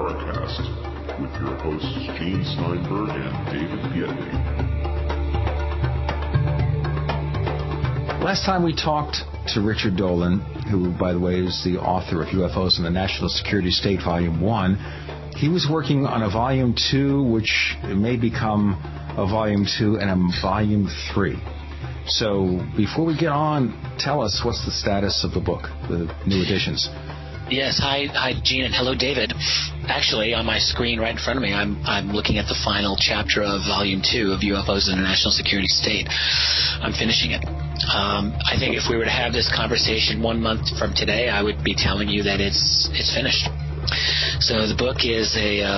Paracast with your hosts Gene Steinberg and David Biedney. Last time we talked to Richard Dolan, who, by the way, is the author of UFOs in the National Security State, Volume 1. He was working on a Volume 2, which may become a Volume 2 and a Volume 3. So before we get on, tell us what's the status of the book, the new editions. Yes, hi, Gene, and hello, David. Actually, on my screen right in front of me, I'm looking at the final chapter of Volume 2 of UFOs in the National Security State. I'm finishing it. I think if we were to have this conversation 1 month from today, I would be telling you that it's finished. So the book is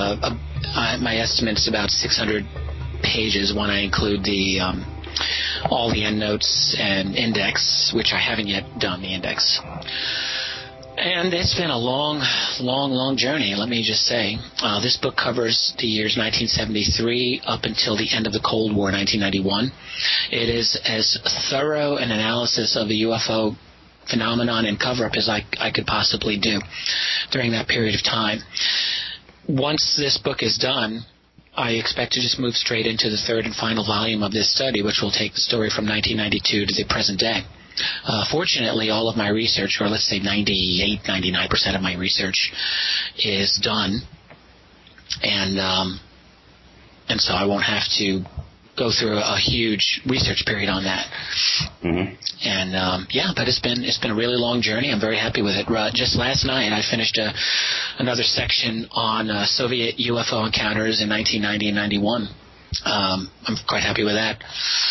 my estimate is about 600 pages when I include all the endnotes and index, which I haven't yet done the index. And it's been a long journey, let me just say. This book covers the years 1973 up until the end of the Cold War, 1991. It is as thorough an analysis of the UFO phenomenon and cover-up as I could possibly do during that period of time. Once this book is done, I expect to just move straight into the third and final volume of this study, which will take the story from 1992 to the present day. Fortunately, all of my research, or let's say 98-99% of my research, is done, and so I won't have to go through a huge research period on that. Mm-hmm. And but it's been a really long journey. I'm very happy with it. Just last night, I finished another section on Soviet UFO encounters in 1990 and 91. I'm quite happy with that.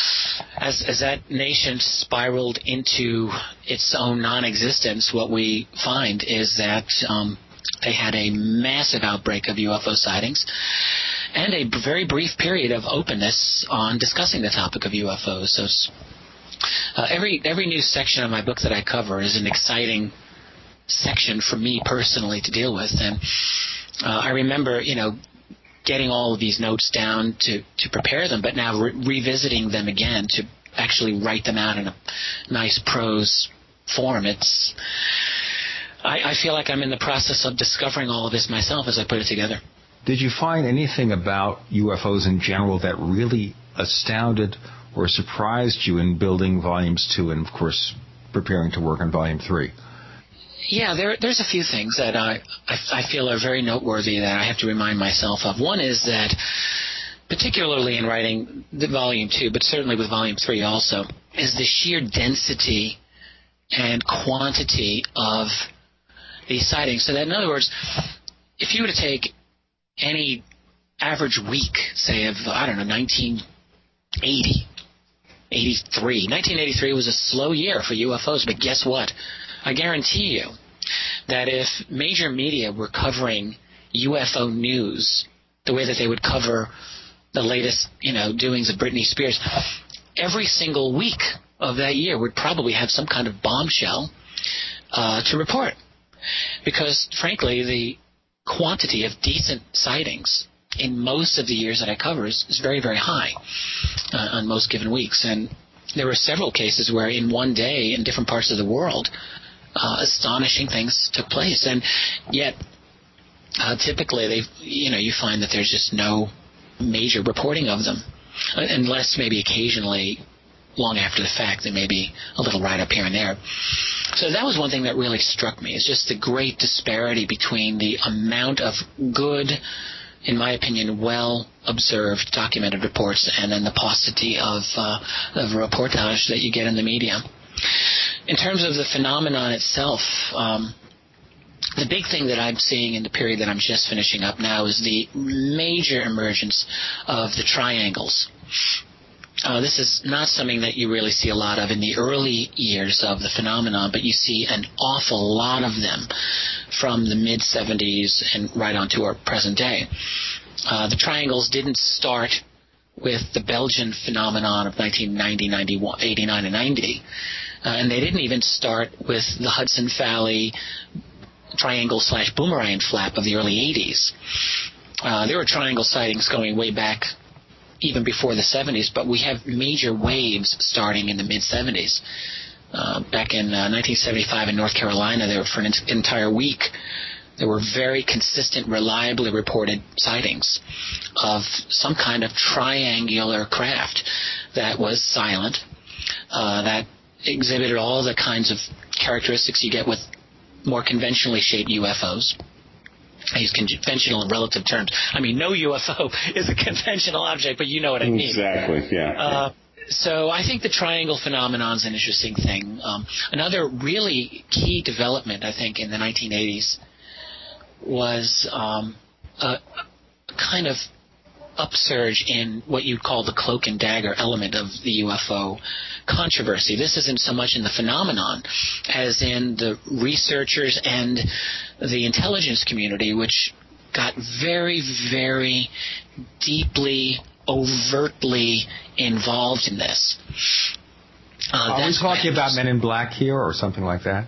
As that nation spiraled into its own non-existence, what we find is that they had a massive outbreak of UFO sightings and a very brief period of openness on discussing the topic of UFOs. So every new section of my book that I cover is an exciting section for me personally to deal with. And I remember, getting all of these notes down to prepare them, but now revisiting them again to actually write them out in a nice prose form. I feel like I'm in the process of discovering all of this myself as I put it together. Did you find anything about UFOs in general that really astounded or surprised you in building Volumes 2 and, of course, preparing to work on Volume 3? Yeah, there's a few things that I feel are very noteworthy that I have to remind myself of. One is that, particularly in writing the Volume 2, but certainly with Volume 3 also, is the sheer density and quantity of these sightings. So that, in other words, if you were to take any average week, say of, 1980, 83. 1983 was a slow year for UFOs, but guess what? I guarantee you that if major media were covering UFO news the way that they would cover the latest, doings of Britney Spears, every single week of that year would probably have some kind of bombshell to report. Because, frankly, the quantity of decent sightings in most of the years that I cover is very, very high on most given weeks. And there were several cases where in one day in different parts of the world, astonishing things took place. And yet, typically, you find that there's just no major reporting of them, unless maybe occasionally, long after the fact, there may be a little write-up here and there. So that was one thing that really struck me, is just the great disparity between the amount of good, in my opinion, well-observed, documented reports and then the paucity of reportage that you get in the media. In terms of the phenomenon itself, the big thing that I'm seeing in the period that I'm just finishing up now is the major emergence of the triangles. This is not something that you really see a lot of in the early years of the phenomenon, but you see an awful lot of them from the mid-'70s and right on to our present day. The triangles didn't start with the Belgian phenomenon of 1990, 89, and 90, and they didn't even start with the Hudson Valley triangle/boomerang flap of the early 80s. There were triangle sightings going way back even before the 70s, but we have major waves starting in the mid-'70s. Back in 1975 in North Carolina, there for an entire week, there were very consistent, reliably reported sightings of some kind of triangular craft that was silent, that exhibited all the kinds of characteristics you get with more conventionally shaped UFOs. I use conventional in relative terms. I mean, no UFO is a conventional object, but you know what I mean. Exactly, yeah. So I think the triangle phenomenon is an interesting thing. Another really key development, I think, in the 1980s was a kind of upsurge in what you'd call the cloak and dagger element of the UFO controversy. This isn't so much in the phenomenon as in the researchers and the intelligence community, which got very, very deeply, overtly involved in this. Are we talking about Men in Black here or something like that?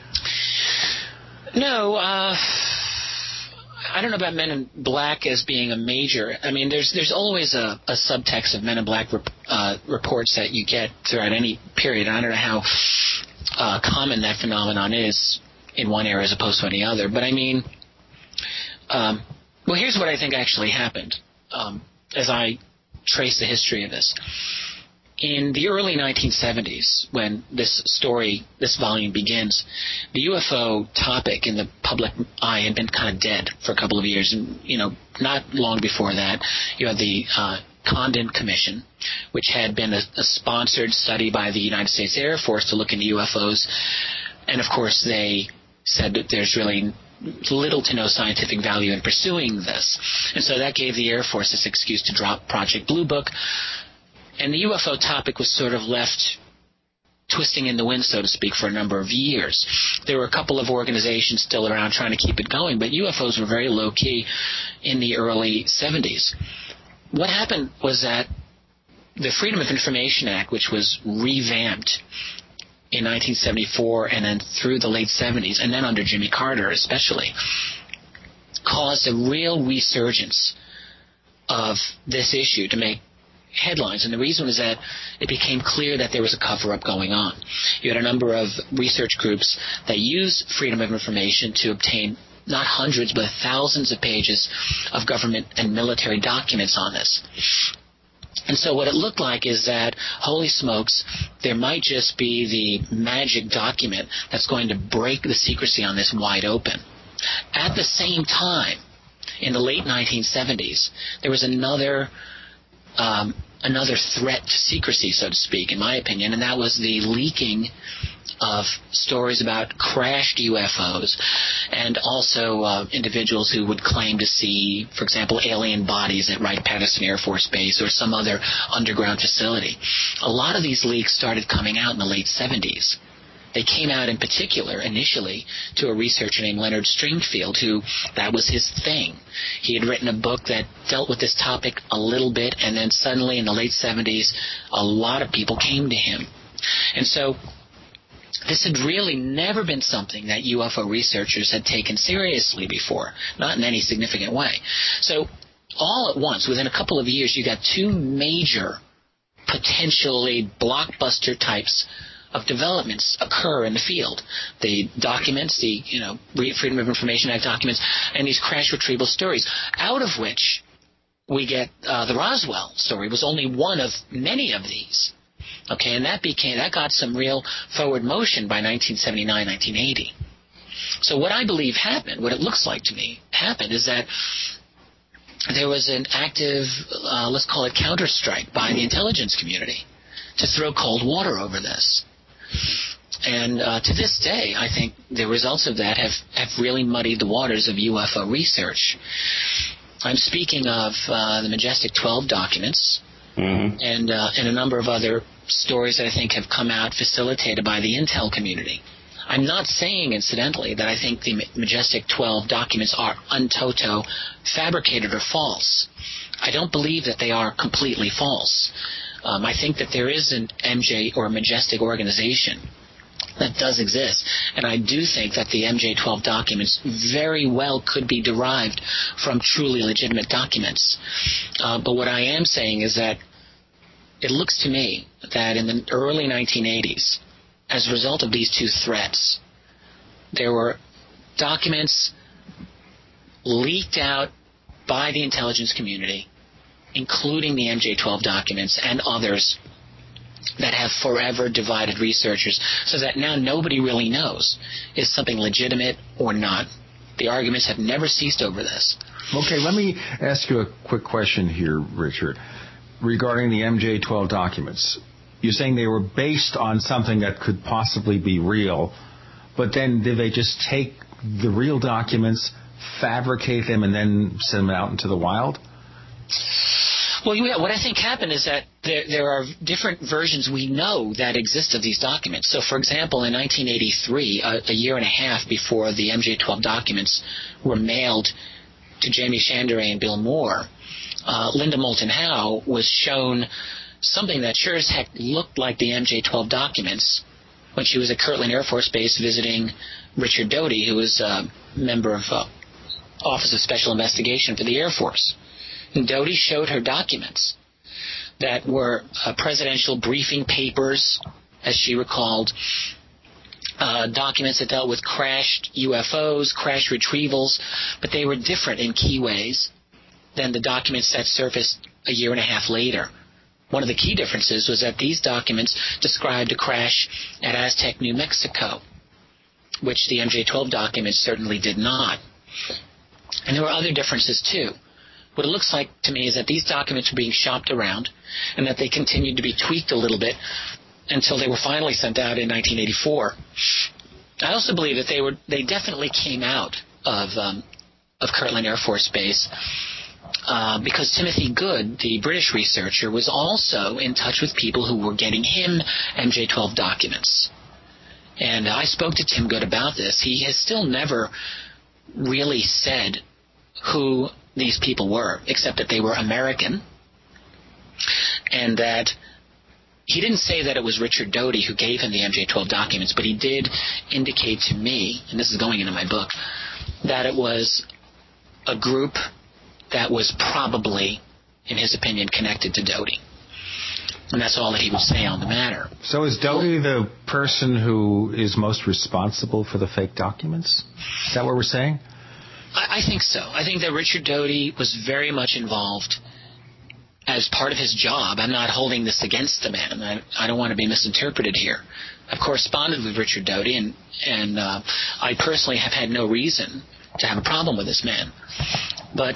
No, I don't know about Men in Black as being a major. I mean, there's always a subtext of Men in Black reports that you get throughout any period. I don't know how common that phenomenon is in one era as opposed to any other. But I mean, well, here's what I think actually happened as I trace the history of this. In the early 1970s, when this volume begins, the UFO topic in the public eye had been kind of dead for a couple of years. And, not long before that, you had the Condon Commission, which had been a sponsored study by the United States Air Force to look into UFOs. And, of course, they said that there's really little to no scientific value in pursuing this. And so that gave the Air Force this excuse to drop Project Blue Book. And the UFO topic was sort of left twisting in the wind, so to speak, for a number of years. There were a couple of organizations still around trying to keep it going, but UFOs were very low-key in the early 70s. What happened was that the Freedom of Information Act, which was revamped in 1974 and then through the late 70s, and then under Jimmy Carter especially, caused a real resurgence of this issue to make headlines. And the reason was that it became clear that there was a cover-up going on. You had a number of research groups that used freedom of information to obtain not hundreds but thousands of pages of government and military documents on this. And so what it looked like is that, holy smokes, there might just be the magic document that's going to break the secrecy on this wide open. At the same time, in the late 1970s, there was another threat to secrecy, so to speak, in my opinion, and that was the leaking of stories about crashed UFOs and also individuals who would claim to see, for example, alien bodies at Wright-Patterson Air Force Base or some other underground facility. A lot of these leaks started coming out in the late 70s. They came out in particular, initially, to a researcher named Leonard Stringfield, who that was his thing. He had written a book that dealt with this topic a little bit, and then suddenly in the late 70s, a lot of people came to him. And so this had really never been something that UFO researchers had taken seriously before, not in any significant way. So all at once, within a couple of years, you got two major, potentially blockbuster types of developments occur in the field. The documents, the Freedom of Information Act documents, and these crash retrieval stories, out of which we get the Roswell story was only one of many of these. Okay, and that got some real forward motion by 1979, 1980. So what I believe happened, what it looks like to me happened, is that there was an active, let's call it counterstrike by the intelligence community to throw cold water over this. And to this day, I think the results of that have really muddied the waters of UFO research. I'm speaking of the Majestic 12 documents, and a number of other stories that I think have come out facilitated by the intel community. I'm not saying, incidentally, that I think the Majestic 12 documents are untoto fabricated or false. I don't believe that they are completely false. I think that there is an MJ or Majestic organization that does exist, and I do think that the MJ-12 documents very well could be derived from truly legitimate documents. But what I am saying is that it looks to me that in the early 1980s, as a result of these two threats, there were documents leaked out by the intelligence community, including the MJ-12 documents and others that have forever divided researchers, so that now nobody really knows, is something legitimate or not. The arguments have never ceased over this. Okay, let me ask you a quick question here, Richard, regarding the MJ-12 documents. You're saying they were based on something that could possibly be real, but then did they just take the real documents, fabricate them, and then send them out into the wild? Well, what I think happened is that there are different versions we know that exist of these documents. So, for example, in 1983, a year and a half before the MJ-12 documents were mailed to Jamie Chandray and Bill Moore, Linda Moulton Howe was shown something that sure as heck looked like the MJ-12 documents when she was at Kirtland Air Force Base visiting Richard Doty, who was a member of Office of Special Investigation for the Air Force. And Doty showed her documents that were presidential briefing papers, as she recalled, documents that dealt with crashed UFOs, crash retrievals, but they were different in key ways than the documents that surfaced a year and a half later. One of the key differences was that these documents described a crash at Aztec, New Mexico, which the MJ-12 documents certainly did not. And there were other differences, too. What it looks like to me is that these documents were being shopped around and that they continued to be tweaked a little bit until they were finally sent out in 1984. I also believe that they definitely came out of Kirtland Air Force Base because Timothy Good, the British researcher, was also in touch with people who were getting him MJ-12 documents. And I spoke to Tim Good about this. He has still never really said who these people were, except that they were American, and that he didn't say that it was Richard Doty who gave him the MJ-12 documents, but he did indicate to me, and this is going into my book, that it was a group that was probably, in his opinion, connected to Doty. And that's all that he would say on the matter. So is Doty the person who is most responsible for the fake documents? Is that what we're saying? I think so. I think that Richard Doty was very much involved as part of his job. I'm not holding this against the man. I don't want to be misinterpreted here. I've corresponded with Richard Doty, and I personally have had no reason to have a problem with this man. But,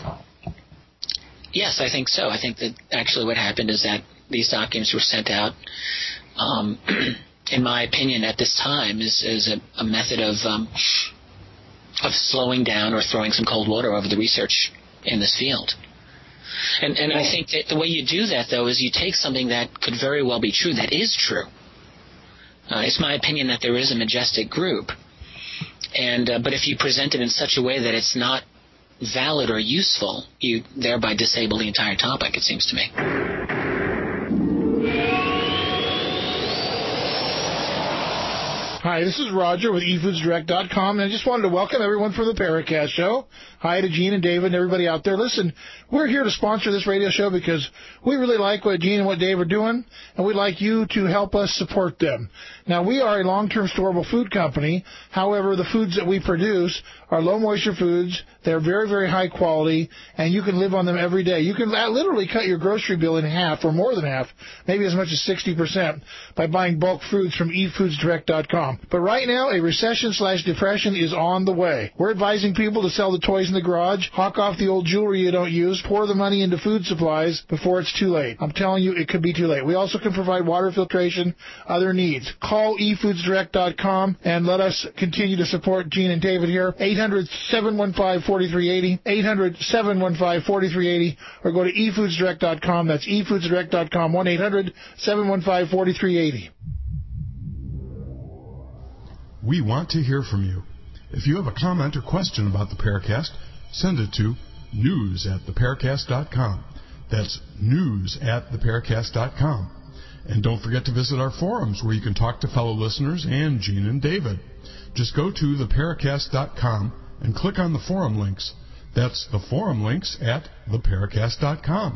yes, I think so. I think that actually what happened is that these documents were sent out, in my opinion, at this time, is a method of slowing down or throwing some cold water over the research in this field. And I think that the way you do that, though, is you take something that could very well be true, that is true. It's my opinion that there is a majestic group. But if you present it in such a way that it's not valid or useful, you thereby disable the entire topic, it seems to me. Hi, this is Roger with eFoodsDirect.com, and I just wanted to welcome everyone from the Paracast Show. Hi to Gene and David and everybody out there. Listen, we're here to sponsor this radio show because we really like what Gene and what Dave are doing, and we'd like you to help us support them. Now, we are a long-term storable food company. However, the foods that we produce are low-moisture foods. They're very, very high quality, and you can live on them every day. You can literally cut your grocery bill in half, or more than half, maybe as much as 60%, by buying bulk foods from eFoodsDirect.com. But right now, a recession/depression is on the way. We're advising people to sell the toys in the garage, hawk off the old jewelry you don't use, pour the money into food supplies before it's too late. I'm telling you, it could be too late. We also can provide water filtration, other needs. Call eFoodsDirect.com and let us continue to support Gene and David here. 800-715-4380, 800-715-4380, or go to eFoodsDirect.com. That's eFoodsDirect.com, 1-800-715-4380. We want to hear from you. If you have a comment or question about the Paracast, send it to news@theparacast.com. That's news@theparacast.com. And don't forget to visit our forums where you can talk to fellow listeners and Gene and David. Just go to theparacast.com and click on the forum links. That's the forum links at theparacast.com.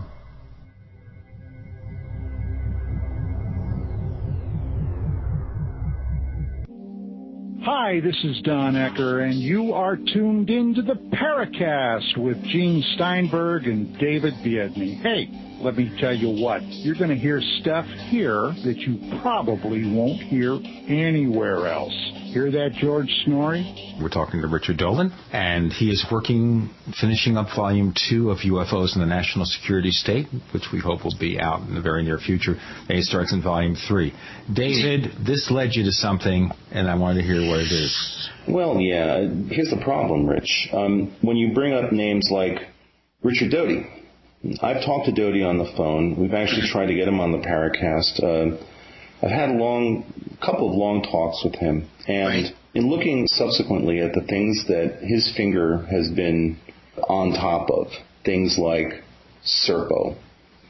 Hi, this is Don Ecker, and you are tuned into the Paracast with Gene Steinberg and David Biedny. Hey, let me tell you what, you're going to hear stuff here that you probably won't hear anywhere else. Hear that, George Snorri? We're talking to Richard Dolan, and he is finishing up Volume 2 of UFOs in the National Security State, which we hope will be out in the very near future. And he starts in Volume 3. David, this led you to something, and I wanted to hear what it is. Well, yeah, here's the problem, Rich. When you bring up names like Richard Doty, I've talked to Doty on the phone. We've actually tried to get him on the Paracast. I've had a couple of long talks with him, and in looking subsequently at the things that his finger has been on top of, things like Serpo,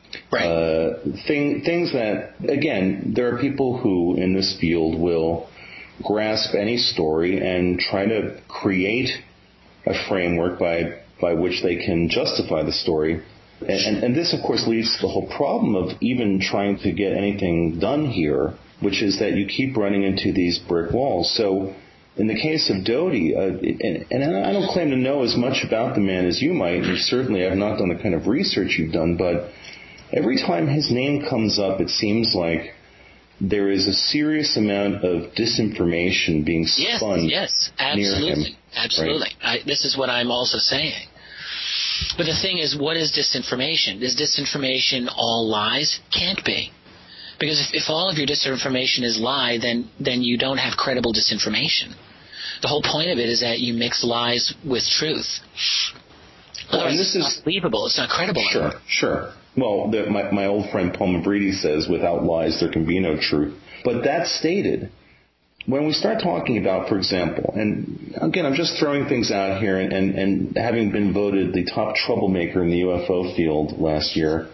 things that, again, there are people who in this field will grasp any story and try to create a framework by which they can justify the story. And this, of course, leads to the whole problem of even trying to get anything done here, which is that you keep running into these brick walls. So in the case of Doty, and I don't claim to know as much about the man as you might, and certainly I've not done the kind of research you've done, but every time his name comes up, it seems like there is a serious amount of disinformation being spun near him. Absolutely. Right? This is what I'm also saying. But the thing is, what is disinformation? Is disinformation all lies? Can't be. Because if all of your disinformation is lie, then you don't have credible disinformation. The whole point of it is that you mix lies with truth. Otherwise, it's not believable. It's not credible. Sure. Well, my old friend Paul Mabridi says, without lies, there can be no truth. But that stated, when we start talking about, for example, and again, I'm just throwing things out here, and having been voted the top troublemaker in the UFO field last year,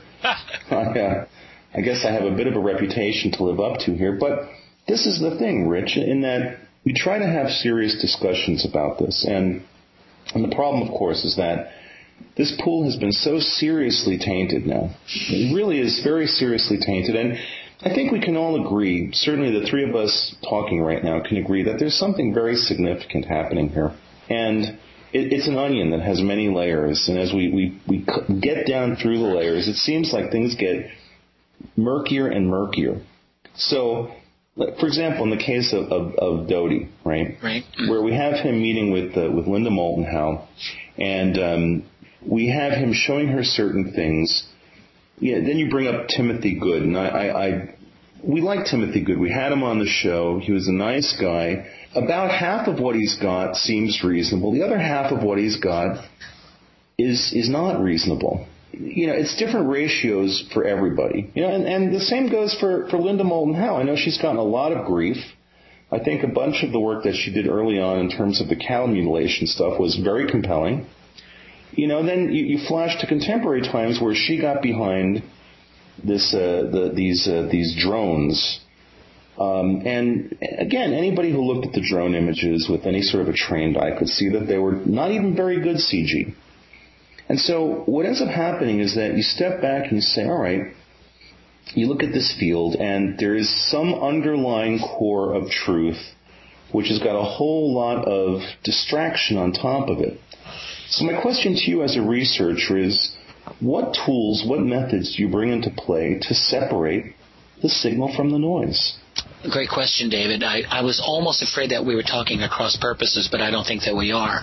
I guess I have a bit of a reputation to live up to here. But this is the thing, Rich, in that we try to have serious discussions about this. And the problem, of course, is that this pool has been so seriously tainted now. It really is very seriously tainted. And I think we can all agree, certainly the three of us talking right now can agree, that there's something very significant happening here. And it's an onion that has many layers. And as we get down through the layers, it seems like things get murkier and murkier. So, for example, in the case of Doty, right, where we have him meeting with Linda Moulton Howe, and we have him showing her certain things. Yeah, then you bring up Timothy Good, and we like Timothy Good. We had him on the show. He was a nice guy. About half of what he's got seems reasonable. The other half of what he's got is not reasonable. It's different ratios for everybody. And the same goes for Linda Moulton Howe. I know she's gotten a lot of grief. I think a bunch of the work that she did early on in terms of the cow mutilation stuff was very compelling. Then you flash to contemporary times where she got behind these drones. And again, anybody who looked at the drone images with any sort of a trained eye could see that they were not even very good CG. And so what ends up happening is that you step back and you say, all right, you look at this field and there is some underlying core of truth which has got a whole lot of distraction on top of it. So my question to you as a researcher is, what tools, what methods do you bring into play to separate the signal from the noise? Great question, David. I was almost afraid that we were talking across purposes, but I don't think that we are.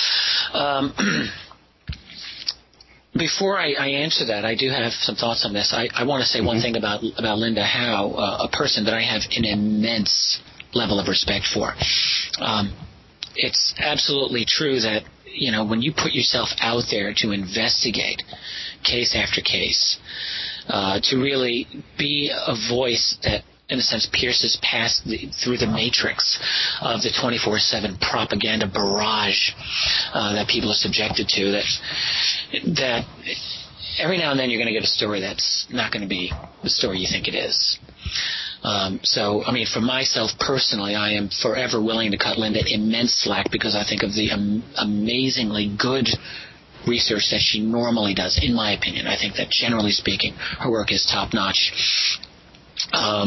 Before I answer that, I do have some thoughts on this. I want to say one thing about Linda Howe, a person that I have an immense level of respect for. It's absolutely true that when you put yourself out there to investigate case after case, to really be a voice that, in a sense, pierces through the matrix of the 24/7 propaganda barrage that people are subjected to, that every now and then you're going to get a story that's not going to be the story you think it is. So, for myself personally, I am forever willing to cut Linda immense slack because I think of the amazingly good research that she normally does, in my opinion. I think that, generally speaking, her work is top-notch.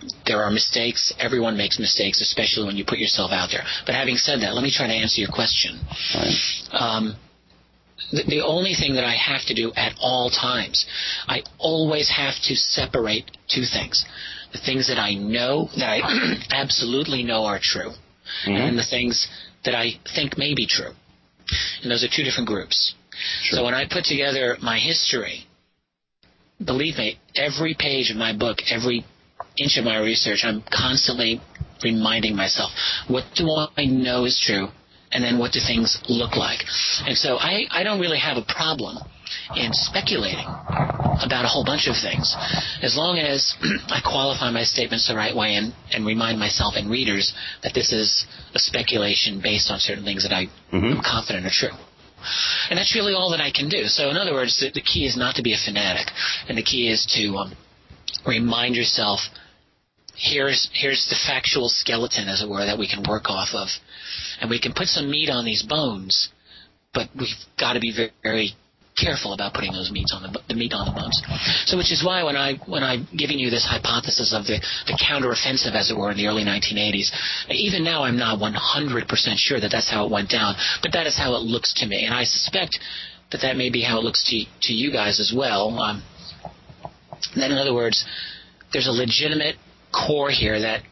There are mistakes. Everyone makes mistakes, especially when you put yourself out there. But having said that, let me try to answer your question. Right. The only thing that I have to do at all times, I always have to separate two things. The things that I know, that I absolutely know are true, and the things that I think may be true. And those are two different groups. Sure. So when I put together my history, believe me, every page of my book, every inch of my research, I'm constantly reminding myself, what do I know is true? And then what do things look like? And so I don't really have a problem in speculating about a whole bunch of things, as long as I qualify my statements the right way and remind myself and readers that this is a speculation based on certain things that I am confident are true. And that's really all that I can do. So in other words, the key is not to be a fanatic, and the key is to remind yourself, here's the factual skeleton, as it were, that we can work off of. And we can put some meat on these bones, but we've got to be very, very careful about putting those meat on the bones. So, which is why when I'm giving you this hypothesis of the counteroffensive, as it were, in the early 1980s, even now I'm not 100% sure that that's how it went down, but that is how it looks to me, and I suspect that may be how it looks to you guys as well. Then, in other words, there's a legitimate core here that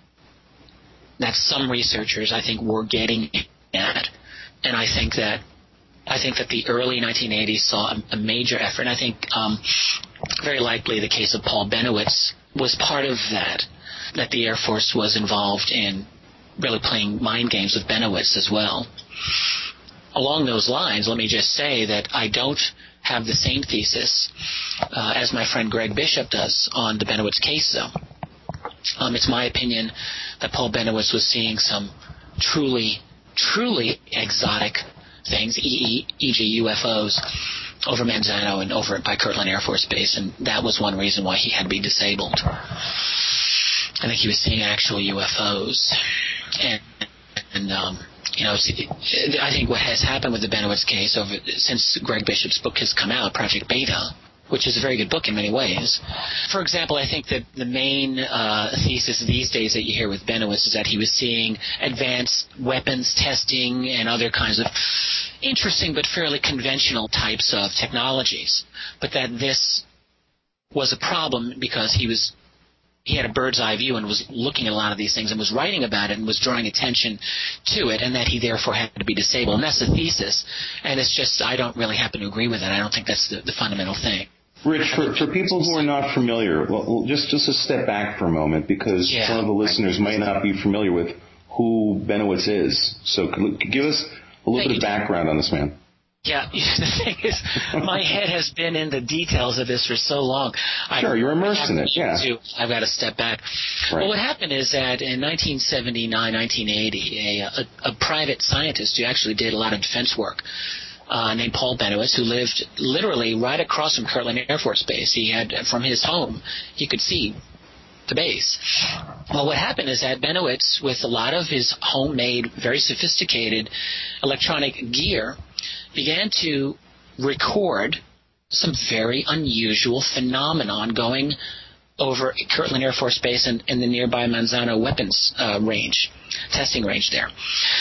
some researchers, I think, were getting at, and I think that the early 1980s saw a major effort, and I think very likely the case of Paul Bennewitz was part of that the Air Force was involved in really playing mind games with Bennewitz as well. Along those lines, let me just say that I don't have the same thesis as my friend Greg Bishop does on the Bennewitz case, though. It's my opinion that Paul Bennewitz was seeing some truly, truly exotic things, e.g. UFOs, over Manzano and over by Kirtland Air Force Base, and that was one reason why he had to be disabled. I think he was seeing actual UFOs. And I think what has happened with the Bennewitz case since Greg Bishop's book has come out, Project Beta, which is a very good book in many ways. For example, I think that the main thesis these days that you hear with Bennewitz is that he was seeing advanced weapons testing and other kinds of interesting but fairly conventional types of technologies, but that this was a problem because he had a bird's eye view and was looking at a lot of these things and was writing about it and was drawing attention to it, and that he therefore had to be disabled. And that's the thesis. And it's just, I don't really happen to agree with it. I don't think that's the fundamental thing. Rich, for people who are not familiar, well, just to step back for a moment, because some of the listeners might not be familiar with who Bennewitz is. So give us a little bit of background on this man. Yeah, the thing is, my head has been in the details of this for so long. Sure, you're immersed in it, yeah. I've got to step back. Right. Well, what happened is that in 1979, 1980, a private scientist who actually did a lot of defense work, named Paul Bennewitz, who lived literally right across from Kirtland Air Force Base. He had, from his home, he could see the base. Well, what happened is that Bennewitz, with a lot of his homemade, very sophisticated electronic gear, began to record some very unusual phenomenon going over Kirtland Air Force Base and the nearby Manzano weapons testing range there.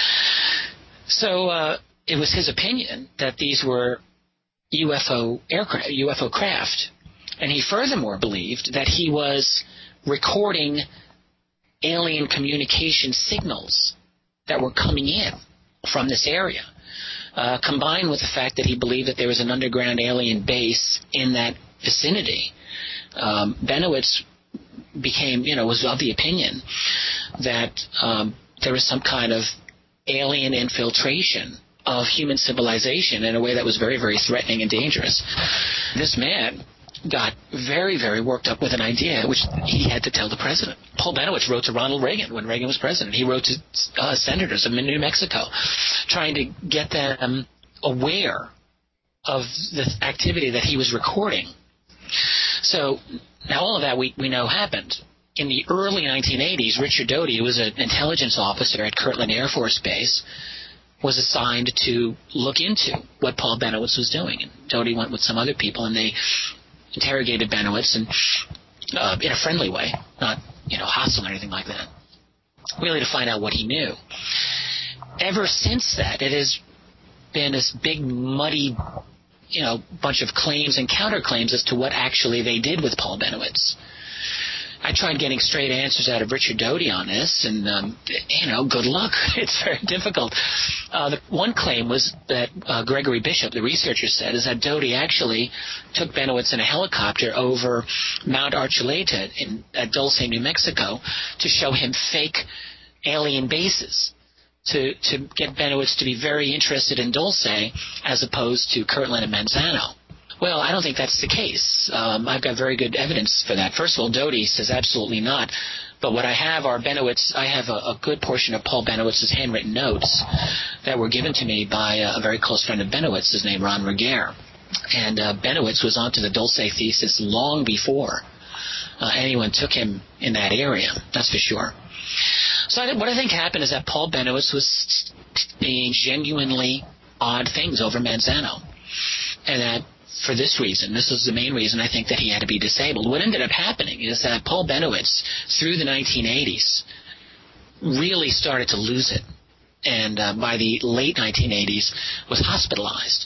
So it was his opinion that these were UFO craft. And he furthermore believed that he was recording alien communication signals that were coming in from this area. Combined with the fact that he believed that there was an underground alien base in that vicinity, Bennewitz was of the opinion that there was some kind of alien infiltration of human civilization in a way that was very, very threatening and dangerous. This man got very, very worked up with an idea which he had to tell the president. Paul Bennewitz wrote to Ronald Reagan when Reagan was president. He wrote to senators in New Mexico trying to get them aware of the activity that he was recording. So now all of that we know happened. In the early 1980s, Richard Doty, who was an intelligence officer at Kirtland Air Force Base, was assigned to look into what Paul Bennewitz was doing. And Doty went with some other people, and they interrogated Bennewitz and in a friendly way, not hostile or anything like that. Really to find out what he knew. Ever since that, it has been this big, muddy, bunch of claims and counterclaims as to what actually they did with Paul Bennewitz. I tried getting straight answers out of Richard Doty on this, and, good luck. It's very difficult. The one claim was that Gregory Bishop, the researcher, said is that Doty actually took Bennewitz in a helicopter over Mount Archuleta at Dulce, New Mexico, to show him fake alien bases, to get Bennewitz to be very interested in Dulce as opposed to Kirtland and Manzano. Well, I don't think that's the case. I've got very good evidence for that. First of all, Doty says absolutely not. But what I have are Bennewitz. I have a good portion of Paul Bennewitz's handwritten notes that were given to me by a very close friend of Bennewitz's named Ron Regehr. And Bennewitz was onto the Dulce thesis long before anyone took him in that area. That's for sure. So what I think happened is that Paul Bennewitz was being genuinely odd things over Manzano. And that for this reason, this was the main reason I think that he had to be disabled. What ended up happening is that Paul Bennewitz, through the 1980s, really started to lose it. And by the late 1980s, was hospitalized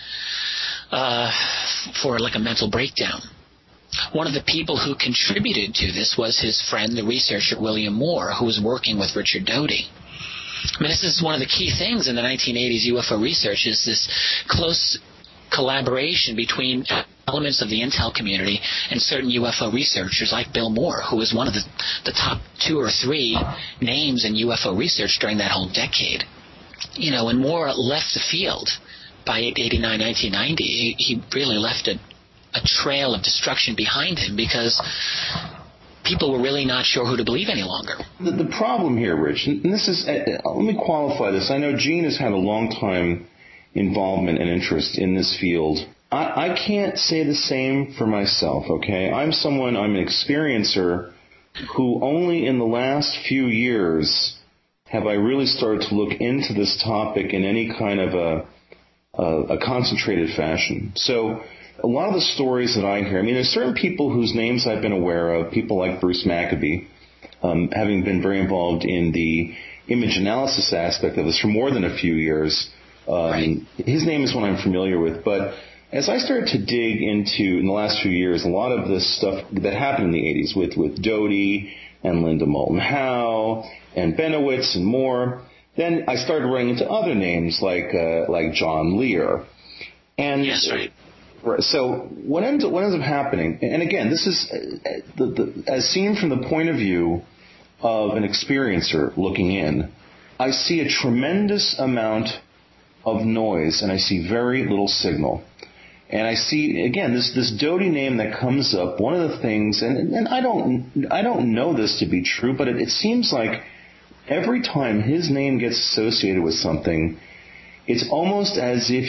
for like a mental breakdown. One of the people who contributed to this was his friend, the researcher William Moore, who was working with Richard Doty. I mean, this is one of the key things in the 1980s UFO research, is this close collaboration between elements of the intel community and certain UFO researchers like Bill Moore, who was one of the top 2 or 3 names in UFO research during that whole decade. When Moore left the field by 1990, he really left a trail of destruction behind him because people were really not sure who to believe any longer. The problem here, Rich, and this is, let me qualify this. I know Gene has had a long time involvement and interest in this field. I can't say the same for myself, okay? I'm an experiencer who only in the last few years have I really started to look into this topic in any kind of a concentrated fashion. So a lot of the stories that I hear, there's certain people whose names I've been aware of, people like Bruce Maccabee, having been very involved in the image analysis aspect of this for more than a few years. Right. His name is one I'm familiar with, but as I started to dig into, in the last few years, a lot of this stuff that happened in the 80s with Doty and Linda Moulton Howe and Bennewitz and Moore, then I started running into other names like John Lear. And yes, right. So what ends up happening, and again, this is as seen from the point of view of an experiencer looking in, I see a tremendous amount of noise, and I see very little signal. And I see, again, this Doty name that comes up. One of the things, and I don't know this to be true, but it seems like every time his name gets associated with something, it's almost as if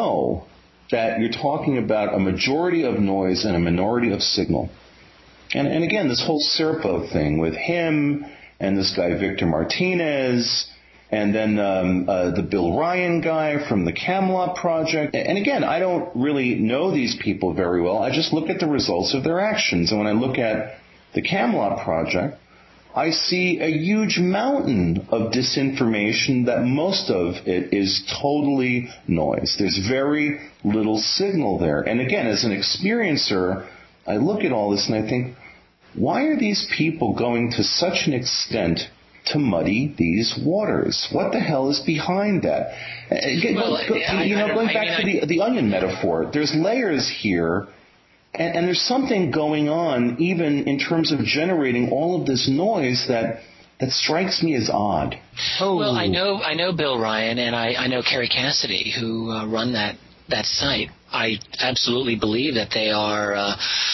that you're talking about a majority of noise and a minority of signal. And again, this whole Serpo thing with him and this guy Victor Martinez, and then the Bill Ryan guy from the Camelot Project. And again, I don't really know these people very well. I just look at the results of their actions. And when I look at the Camelot Project, I see a huge mountain of disinformation that most of it is totally noise. There's very little signal there. And again, as an experiencer, I look at all this and I think, why are these people going to such an extent to muddy these waters? What the hell is behind that? Going back to the onion metaphor, there's layers here, and there's something going on even in terms of generating all of this noise that strikes me as odd. Oh. Well, I know Bill Ryan, and I know Kerry Cassidy, who run that site. I absolutely believe that they are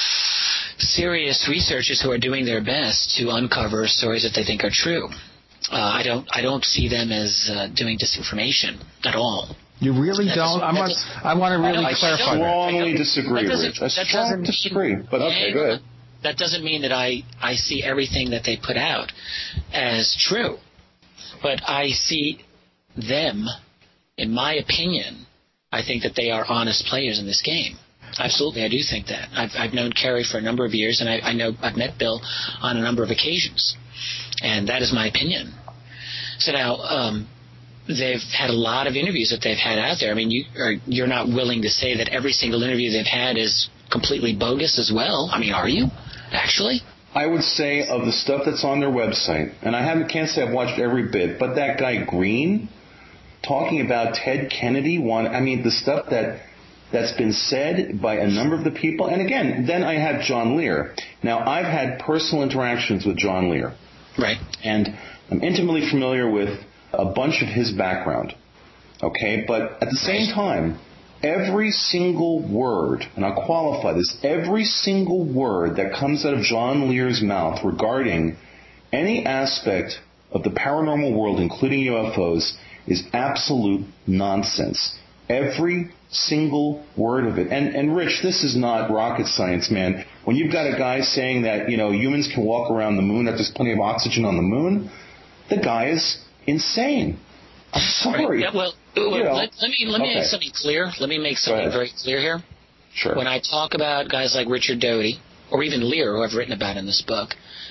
serious researchers who are doing their best to uncover stories that they think are true. I don't see them as doing disinformation at all. You really don't? I want to really clarify that. I strongly disagree, Rich. I strongly disagree. But okay, go ahead. That doesn't mean that I see everything that they put out as true. But I see them, in my opinion, I think that they are honest players in this game. Absolutely, I do think that. I've known Kerry for a number of years, and I've met Bill on a number of occasions, and that is my opinion. So now, they've had a lot of interviews that they've had out there. I mean, you're not willing to say that every single interview they've had is completely bogus as well. I mean, are you, actually? I would say of the stuff that's on their website, and can't say I've watched every bit, but that guy Green talking about Ted Kennedy, the stuff that's been said by a number of the people. And again, then I have John Lear. Now, I've had personal interactions with John Lear. Right. And I'm intimately familiar with a bunch of his background. Okay? But at the same time, every single word, and I'll qualify this, every single word that comes out of John Lear's mouth regarding any aspect of the paranormal world, including UFOs, is absolute nonsense. Every single word of it. And Rich, this is not rocket science, man. When you've got a guy saying that, humans can walk around the moon, that there's plenty of oxygen on the moon, the guy is insane. I'm sorry. Right. Yeah, let me make something clear. Let me make something very clear here. Sure. When I talk about guys like Richard Doty, or even Lear, who I've written about in this book,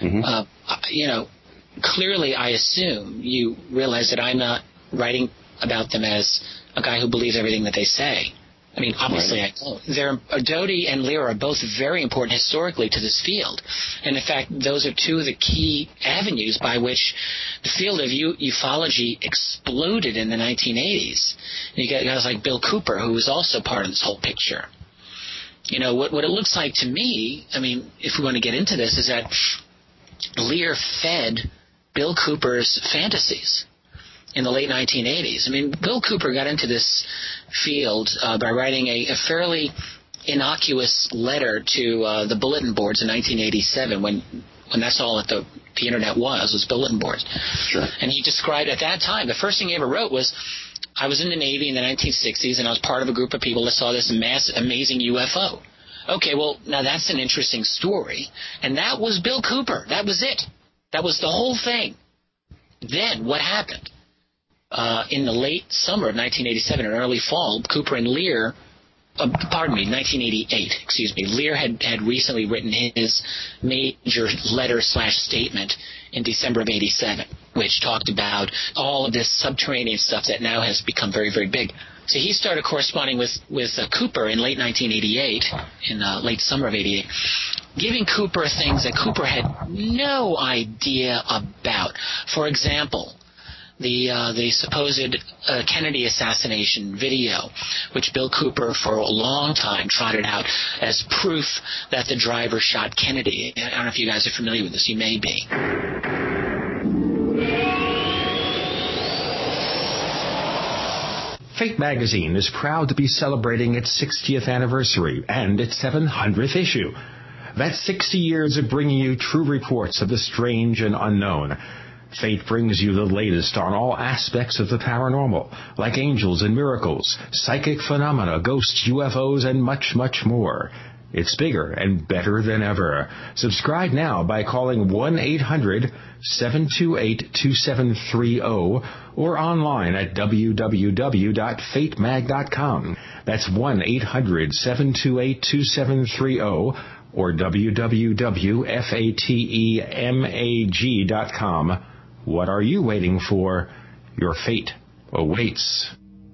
clearly I assume you realize that I'm not writing about them as a guy who believes everything that they say. I mean, obviously I don't. Doty and Lear are both very important historically to this field. And in fact, those are two of the key avenues by which the field of ufology exploded in the 1980s. And you got guys like Bill Cooper, who was also part of this whole picture. What it looks like to me, I mean, if we want to get into this, is that Lear fed Bill Cooper's fantasies in the late 1980s. I mean, Bill Cooper got into this field by writing a fairly innocuous letter to the bulletin boards in 1987 when that's all that the Internet was bulletin boards. Sure. And he described at that time, the first thing he ever wrote was, I was in the Navy in the 1960s and I was part of a group of people that saw this amazing UFO. Okay, well, now that's an interesting story. And that was Bill Cooper. That was it. That was the whole thing. Then what happened? In the late summer of 1987 and early fall, Cooper and Lear, 1988, Lear had recently written his major letter/statement in December of 87, which talked about all of this subterranean stuff that now has become very, very big. So he started corresponding with Cooper in late 1988, in late summer of 88, giving Cooper things that Cooper had no idea about. For example, the supposed Kennedy assassination video, which Bill Cooper for a long time trotted out as proof that the driver shot Kennedy. I don't know if you guys are familiar with this. You may be. Fate magazine is proud to be celebrating its 60th anniversary and its 700th issue. That's 60 years of bringing you true reports of the strange and unknown. Fate brings you the latest on all aspects of the paranormal, like angels and miracles, psychic phenomena, ghosts, UFOs, and much, much more. It's bigger and better than ever. Subscribe now by calling 1-800-728-2730 or online at www.fatemag.com. That's 1-800-728-2730 or www.fatemag.com. What are you waiting for? Your fate awaits.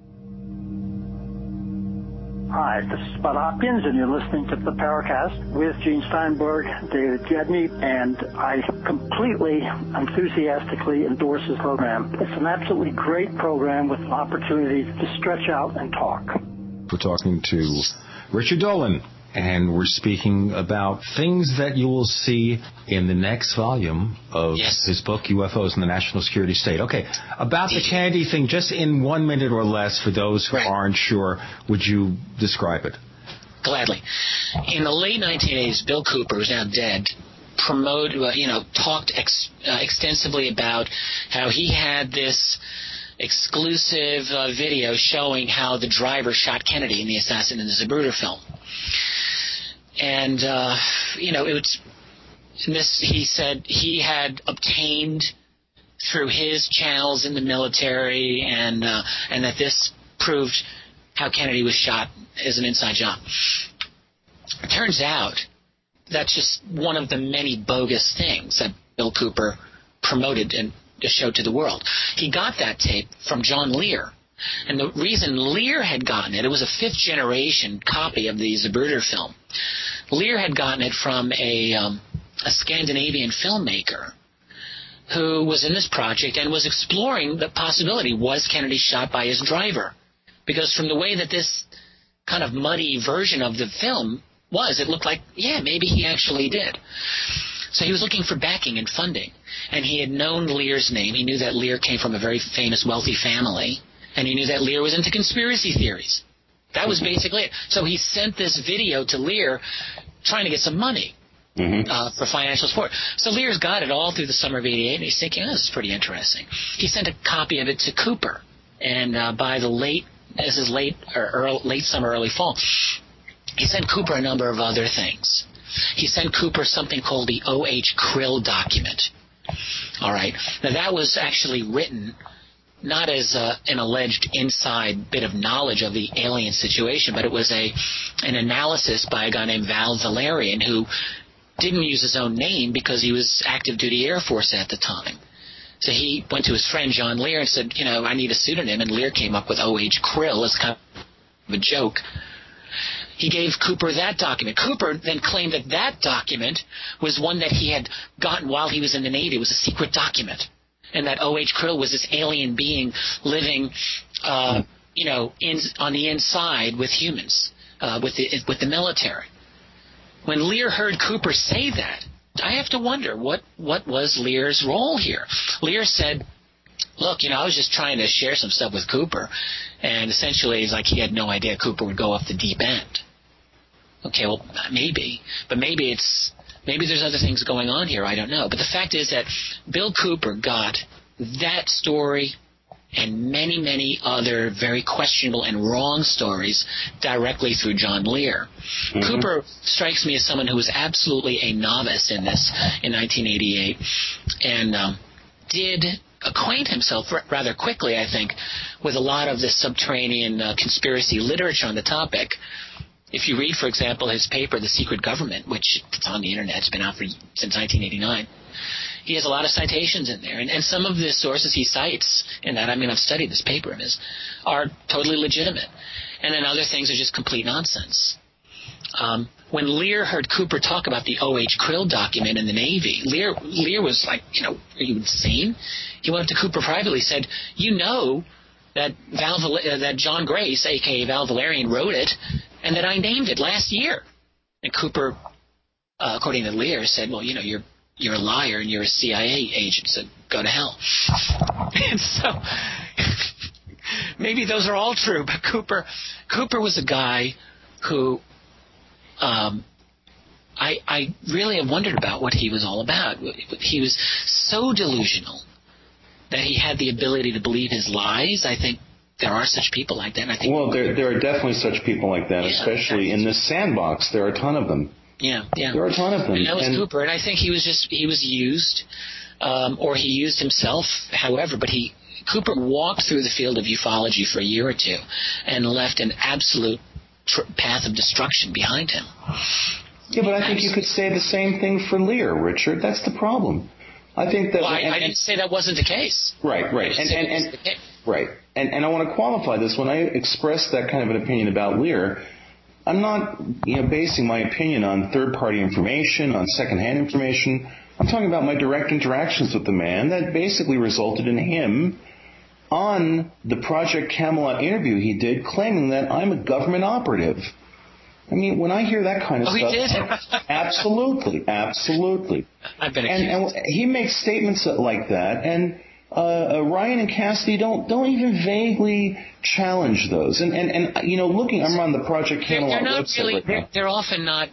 Hi, this is Bud Hopkins, and you're listening to the Paracast with Gene Steinberg, David Gedney, and I completely, enthusiastically endorse this program. It's an absolutely great program with an opportunity to stretch out and talk. We're talking to Richard Dolan, and we're speaking about things that you will see in the next volume of his book, UFOs and the National Security State. Okay, about the Kennedy thing, just in 1 minute or less, for those who aren't sure, would you describe it? Gladly. In the late 1980s, Bill Cooper, who's now dead, talked extensively about how he had this exclusive video showing how the driver shot Kennedy in the Assassin in the Zapruder film. And, he said he had obtained through his channels in the military and that this proved how Kennedy was shot as an inside job. It turns out that's just one of the many bogus things that Bill Cooper promoted and showed to the world. He got that tape from John Lear. And the reason Lear had gotten it was a fifth-generation copy of the Zapruder film. Lear had gotten it from a Scandinavian filmmaker who was in this project and was exploring the possibility, was Kennedy shot by his driver? Because from the way that this kind of muddy version of the film was, it looked like, yeah, maybe he actually did. So he was looking for backing and funding. And he had known Lear's name. He knew that Lear came from a very famous, wealthy family. And he knew that Lear was into conspiracy theories. That was basically it. So he sent this video to Lear trying to get some money for financial support. So Lear's got it all through the summer of '88, and he's thinking, oh, this is pretty interesting. He sent a copy of it to Cooper. And by the late summer, early fall, he sent Cooper a number of other things. He sent Cooper something called the O.H. Krill document. All right. Now, that was actually written not as an alleged inside bit of knowledge of the alien situation, but it was an analysis by a guy named Val Valerian, who didn't use his own name because he was active duty Air Force at the time. So he went to his friend John Lear and said, I need a pseudonym, and Lear came up with O.H. Krill as kind of a joke. He gave Cooper that document. Cooper then claimed that document was one that he had gotten while he was in the Navy. It was a secret document. And that O.H. Krill was this alien being living, on the inside with humans, with the military. When Lear heard Cooper say that, I have to wonder, what was Lear's role here? Lear said, look, I was just trying to share some stuff with Cooper, and essentially it's like he had no idea Cooper would go off the deep end. Okay, well, maybe, but maybe there's other things going on here, I don't know. But the fact is that Bill Cooper got that story and many, many other very questionable and wrong stories directly through John Lear. Cooper strikes me as someone who was absolutely a novice in this in 1988 and did acquaint himself rather quickly, I think, with a lot of the subterranean conspiracy literature on the topic. If you read, for example, his paper, The Secret Government, which it's on the Internet, it's been out since 1989, he has a lot of citations in there. And some of the sources he cites in that, I've studied this paper of his, are totally legitimate. And then other things are just complete nonsense. When Lear heard Cooper talk about the O.H. Krill document in the Navy, Lear was like, are you insane? He went up to Cooper privately, said, that that John Grace, a.k.a. Val Valerian, wrote it, and that I named it last year. And Cooper, according to Lear, said, well, you're a liar and you're a CIA agent, so go to hell. And so maybe those are all true, but Cooper was a guy who I really have wondered about what he was all about. He was so delusional that he had the ability to believe his lies. I think there are such people like that. There are definitely such people like that, especially in this sandbox. There are a ton of them. Yeah. There are a ton of them. And that was Cooper, and I think he was used, or he used himself, however, but Cooper walked through the field of ufology for a year or two and left an absolute path of destruction behind him. Yeah, but I think you could say the same thing for Lear, Richard. That's the problem. I think that. Well, I didn't say that wasn't the case. Right. And I want to qualify this. When I express that kind of an opinion about Lear, I'm not basing my opinion on third-party information, on second-hand information. I'm talking about my direct interactions with the man that basically resulted in him on the Project Camelot interview he did, claiming that I'm a government operative. When I hear that kind of stuff... he did? Absolutely. I've been accused. And he makes statements like that, and Ryan and Cassidy don't even vaguely challenge those. And looking, I'm on the Project Camelot website right now. They're often not...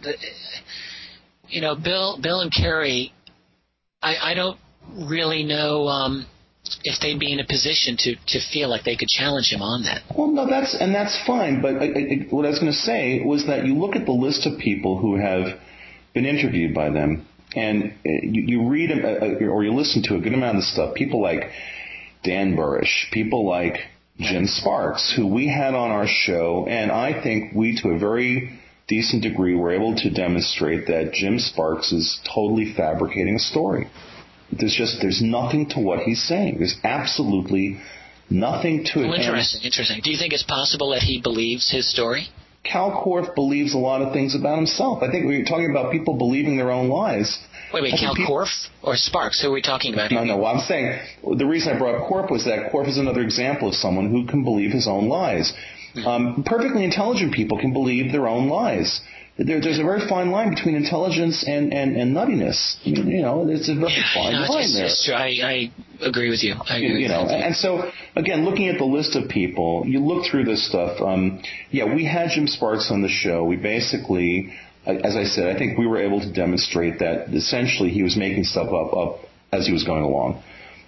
Bill and Kerry, I don't really know... if they'd be in a position to feel like they could challenge him on that. Well, no, that's fine. But what I was going to say was that you look at the list of people who have been interviewed by them, and you read or you listen to a good amount of stuff. People like Dan Burish, people like Jim Sparks, who we had on our show, and I think we, to a very decent degree, were able to demonstrate that Jim Sparks is totally fabricating a story. There's nothing to what he's saying. There's absolutely nothing to it. Interesting. Do you think it's possible that he believes his story? Cal Korff believes a lot of things about himself. I think we're talking about people believing their own lies. Wait, Cal Korff or Sparks? Who are we talking about here? No. Well, I'm saying the reason I brought up Korff was that Korff is another example of someone who can believe his own lies. Perfectly intelligent people can believe their own lies. There's a very fine line between intelligence and nuttiness. It's a very fine line there. It's true. I agree with you. And so, again, looking at the list of people, you look through this stuff. We had Jim Sparks on the show. We basically, as I said, I think we were able to demonstrate that essentially he was making stuff up as he was going along.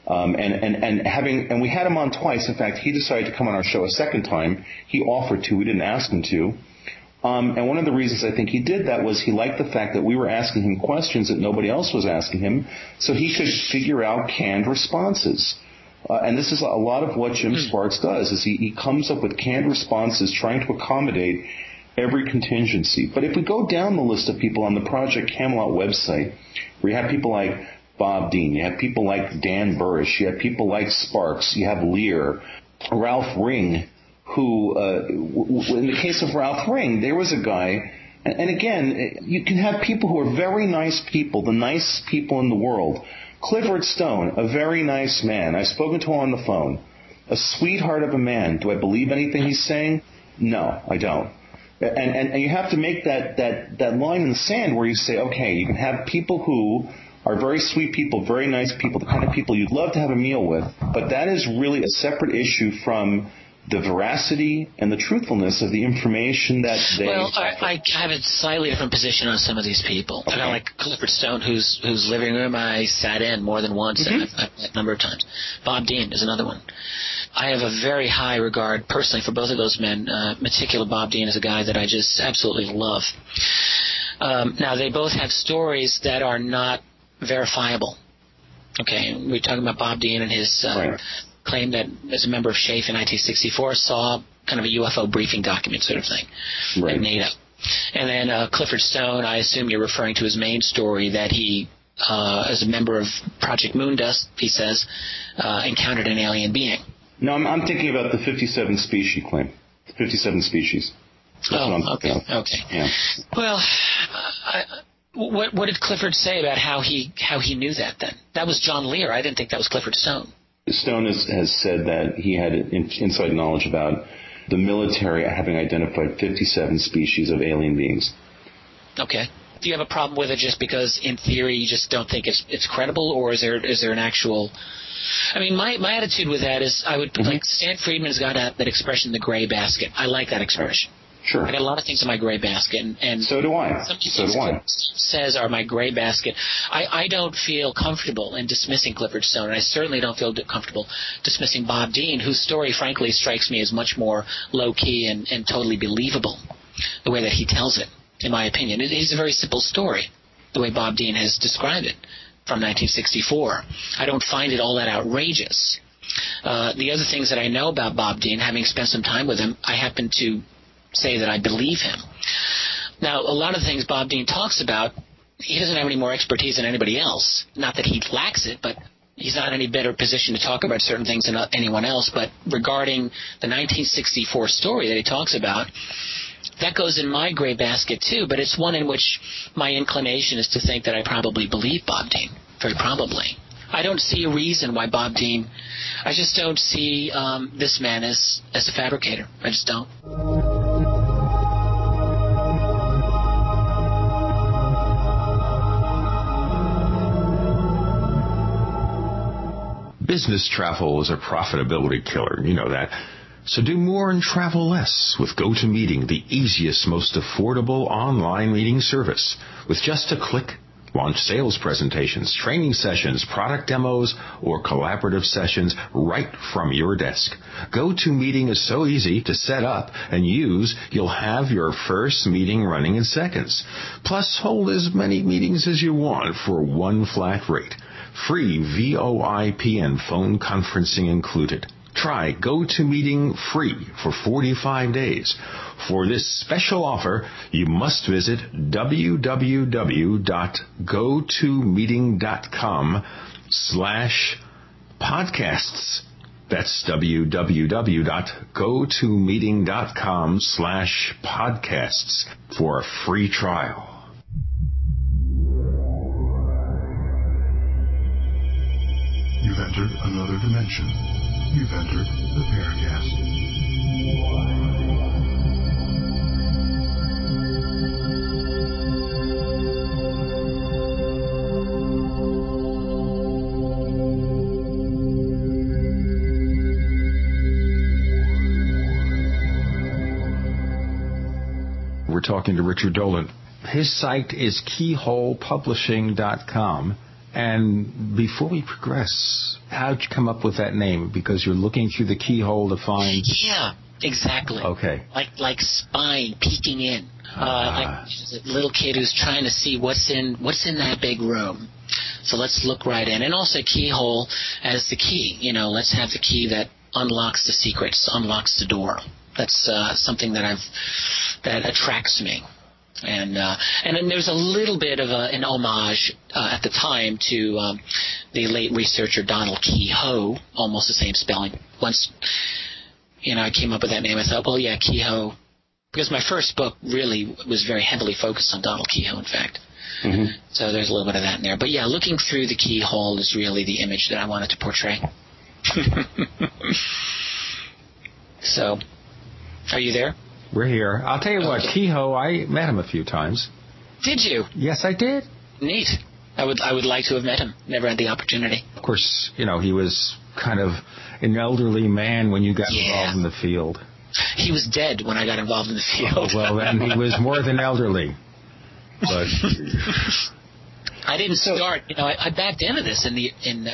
And we had him on twice. In fact, he decided to come on our show a second time. He offered to. We didn't ask him to. And one of the reasons I think he did that was he liked the fact that we were asking him questions that nobody else was asking him, so he could figure out canned responses. And this is a lot of what Jim Sparks does, is he comes up with canned responses trying to accommodate every contingency. But if we go down the list of people on the Project Camelot website, where you have people like Bob Dean, you have people like Dan Burrish, you have people like Sparks, you have Lear, Ralph Ring, who, in the case of Ralph Ring, there was a guy, and again, you can have people who are very nice people, the nicest people in the world. Clifford Stone, a very nice man. I've spoken to him on the phone. A sweetheart of a man. Do I believe anything he's saying? No, I don't. And you have to make that line in the sand where you say, okay, you can have people who are very sweet people, very nice people, the kind of people you'd love to have a meal with, but that is really a separate issue from the veracity and the truthfulness of the information that they... Well, I have a slightly different position on some of these people. Okay. I like Clifford Stone, whose living room I sat in more than once, and I've met a number of times. Bob Dean is another one. I have a very high regard, personally, for both of those men. Particularly Bob Dean is a guy that I just absolutely love. Now, they both have stories that are not verifiable. Okay, we're talking about Bob Dean and his... claimed that as a member of SHAEF in 1964 saw kind of a UFO briefing document sort of thing at NATO. And then Clifford Stone, I assume you're referring to his main story that he, as a member of Project Moondust, he says, encountered an alien being. No, I'm thinking about the 57 species claim. 57 species. Okay. Yeah. Well, what did Clifford say about how he knew that then? That was John Lear. I didn't think that was Clifford Stone. Stone has said that he had inside knowledge about the military having identified 57 species of alien beings. Okay. Do you have a problem with it just because, in theory, you just don't think it's credible, or is there an actual... I mean, my attitude with that is I would... Like, Stan Friedman's got that expression, the gray basket. I like that expression. Sure. I got a lot of things in my gray basket, and so do I. Says are my gray basket. I don't feel comfortable in dismissing Clifford Stone, and I certainly don't feel comfortable dismissing Bob Dean, whose story, frankly, strikes me as much more low-key and totally believable, the way that he tells it, in my opinion. It is a very simple story, the way Bob Dean has described it from 1964. I don't find it all that outrageous. The other things that I know about Bob Dean, having spent some time with him, I happen to say that I believe him. Now, a lot of the things Bob Dean talks about, he doesn't have any more expertise than anybody else. Not that he lacks it, but he's not in any better position to talk about certain things than anyone else. But regarding the 1964 story that he talks about, that goes in my gray basket too, but it's one in which my inclination is to think that I probably believe Bob Dean, very probably. I don't see a reason why Bob Dean... I just don't see this man as a fabricator. I just don't. Business travel is a profitability killer. You know that. So do more and travel less with GoToMeeting, the easiest, most affordable online meeting service. With just a click, launch sales presentations, training sessions, product demos, or collaborative sessions right from your desk. GoToMeeting is so easy to set up and use, you'll have your first meeting running in seconds. Plus, hold as many meetings as you want for one flat rate. Free VoIP and phone conferencing included. Try GoToMeeting free for 45 days. For this special offer, you must visit www.gotomeeting.com/podcasts. That's www.gotomeeting.com/podcasts for a free trial. You've entered another dimension. You've entered the Paracast. We're talking to Richard Dolan. His site is keyholepublishing.com. And before we progress, how'd you come up with that name? Because you're looking through the keyhole to find... Yeah, exactly. Okay. Like spying, peeking in. Like a little kid who's trying to see what's in that big room. So let's look right in. And also keyhole as the key. You know, let's have the key that unlocks the secrets, unlocks the door. That's something that attracts me. And then there's a little bit of an homage at the time to the late researcher Donald Keyhoe, almost the same spelling. Once, I came up with that name, I thought, well, yeah, Keyhoe, because my first book really was very heavily focused on Donald Keyhoe, in fact. Mm-hmm. So there's a little bit of that in there. But yeah, looking through the keyhole is really the image that I wanted to portray. So, are you there? We're here. I'll tell you what, Keyhoe, I met him a few times. Did you? Yes, I did. Neat. I would like to have met him. Never had the opportunity. Of course, he was kind of an elderly man when you got involved in the field. He was dead when I got involved in the field. Oh, well, then he was more than elderly. But I didn't start. I backed into this in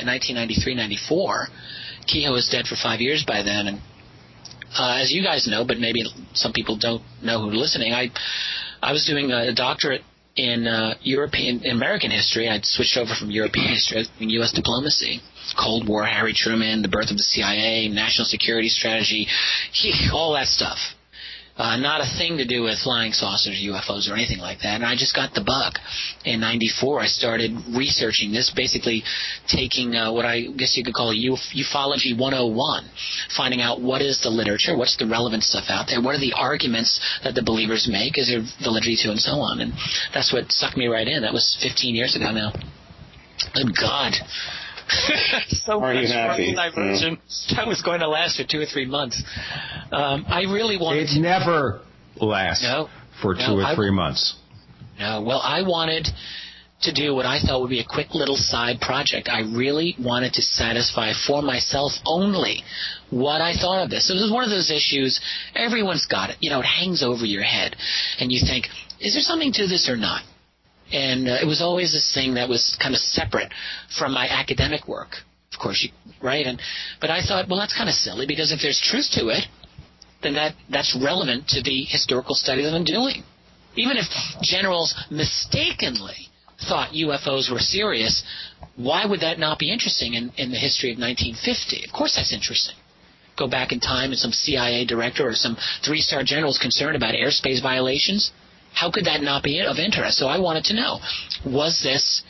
1993-94. Keyhoe was dead for 5 years by then, and as you guys know, but maybe some people don't know who are listening, I was doing a doctorate in American history. I'd switched over from European history to U.S. diplomacy, Cold War, Harry Truman, the birth of the CIA, national security strategy, all that stuff. Not a thing to do with flying saucers, UFOs, or anything like that. And I just got the bug. In 94, I started researching this, basically taking what I guess you could call ufology 101, finding out what is the literature, what's the relevant stuff out there, what are the arguments that the believers make, is there validity to, and so on. And that's what sucked me right in. That was 15 years ago now. Good God. So Aren't you happy? Diversion. That was going to last for 2 or 3 months. I really wanted It never lasts for 2 or 3 months. No, well, I wanted to do what I thought would be a quick little side project. I really wanted to satisfy for myself only what I thought of this. So this is one of those issues, everyone's got it. It hangs over your head. And you think, is there something to this or not? And it was always this thing that was kind of separate from my academic work, of course, right? But I thought, well, that's kind of silly, because if there's truth to it, then that's relevant to the historical study that I'm doing. Even if generals mistakenly thought UFOs were serious, why would that not be interesting in the history of 1950? Of course that's interesting. Go back in time and some CIA director or some 3-star general is concerned about airspace violations. How could that not be of interest? So I wanted to know, was this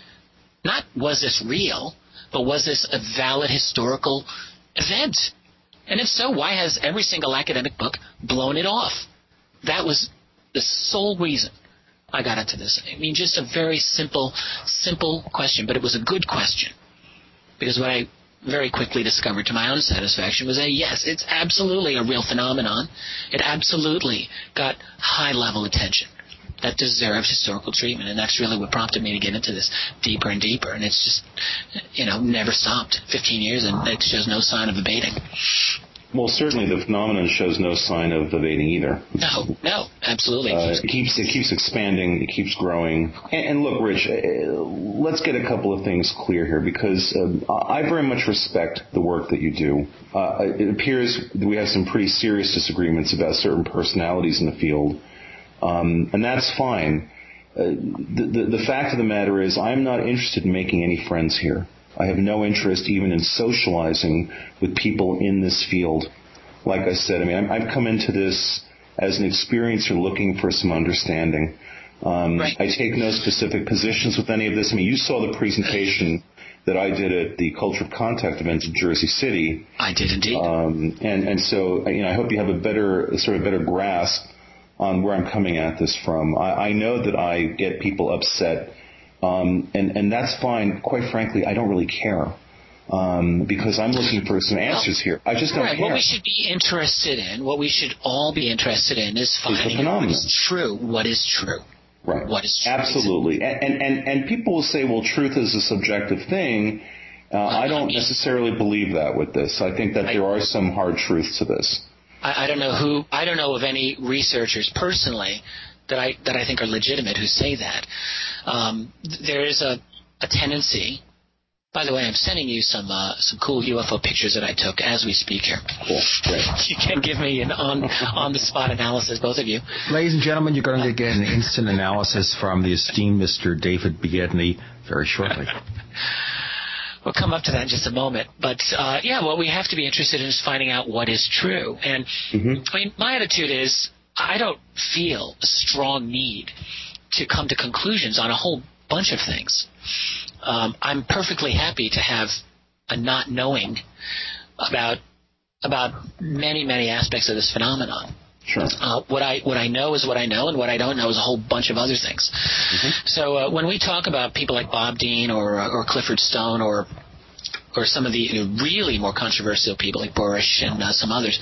real, but was this a valid historical event? And if so, why has every single academic book blown it off? That was the sole reason I got into this. I mean, just a very simple question, but it was a good question. Because what I very quickly discovered to my own satisfaction was that, yes, it's absolutely a real phenomenon. It absolutely got high-level attention that deserves historical treatment, and that's really what prompted me to get into this deeper and deeper, and it's just, never stopped. 15 years, and it shows no sign of abating. Well, certainly the phenomenon shows no sign of abating either. No, absolutely. It keeps expanding, it keeps growing. And look, Rich, let's get a couple of things clear here, because I very much respect the work that you do. It appears that we have some pretty serious disagreements about certain personalities in the field. And that's fine. The fact of the matter is, I'm not interested in making any friends here. I have no interest even in socializing with people in this field. Like I said, I mean, I've come into this as an experiencer looking for some understanding. Right. I take no specific positions with any of this. I mean, you saw the presentation that I did at the Culture of Contact event in Jersey City. I did indeed. And so, I hope you have a better grasp on where I'm coming at this from. I know that I get people upset, and that's fine. Quite frankly, I don't really care. Because I'm looking for some answers here. I just don't care. What we should be interested in, what we should all be interested in, is finding out what is true. What is true? Right. What is true? Absolutely. And people will say, well, truth is a subjective thing. I don't necessarily believe that with this. I think that there are some hard truths to this. I don't know of any researchers personally that I think are legitimate who say that. There is a tendency. By the way, I'm sending you some cool UFO pictures that I took as we speak here. Cool. Great. You can give me an on-the-spot analysis, both of you. Ladies and gentlemen, you're going to get an instant analysis from the esteemed Mr. David Biedney very shortly. We'll come up to that in just a moment. But, what we have to be interested in is finding out what is true. And, I mean, my attitude is I don't feel a strong need to come to conclusions on a whole bunch of things. I'm perfectly happy to have a not knowing about many, many aspects of this phenomenon. Sure. What I know is what I know, and what I don't know is a whole bunch of other things. So when we talk about people like Bob Dean or Clifford Stone or some of the really more controversial people like Borish and some others,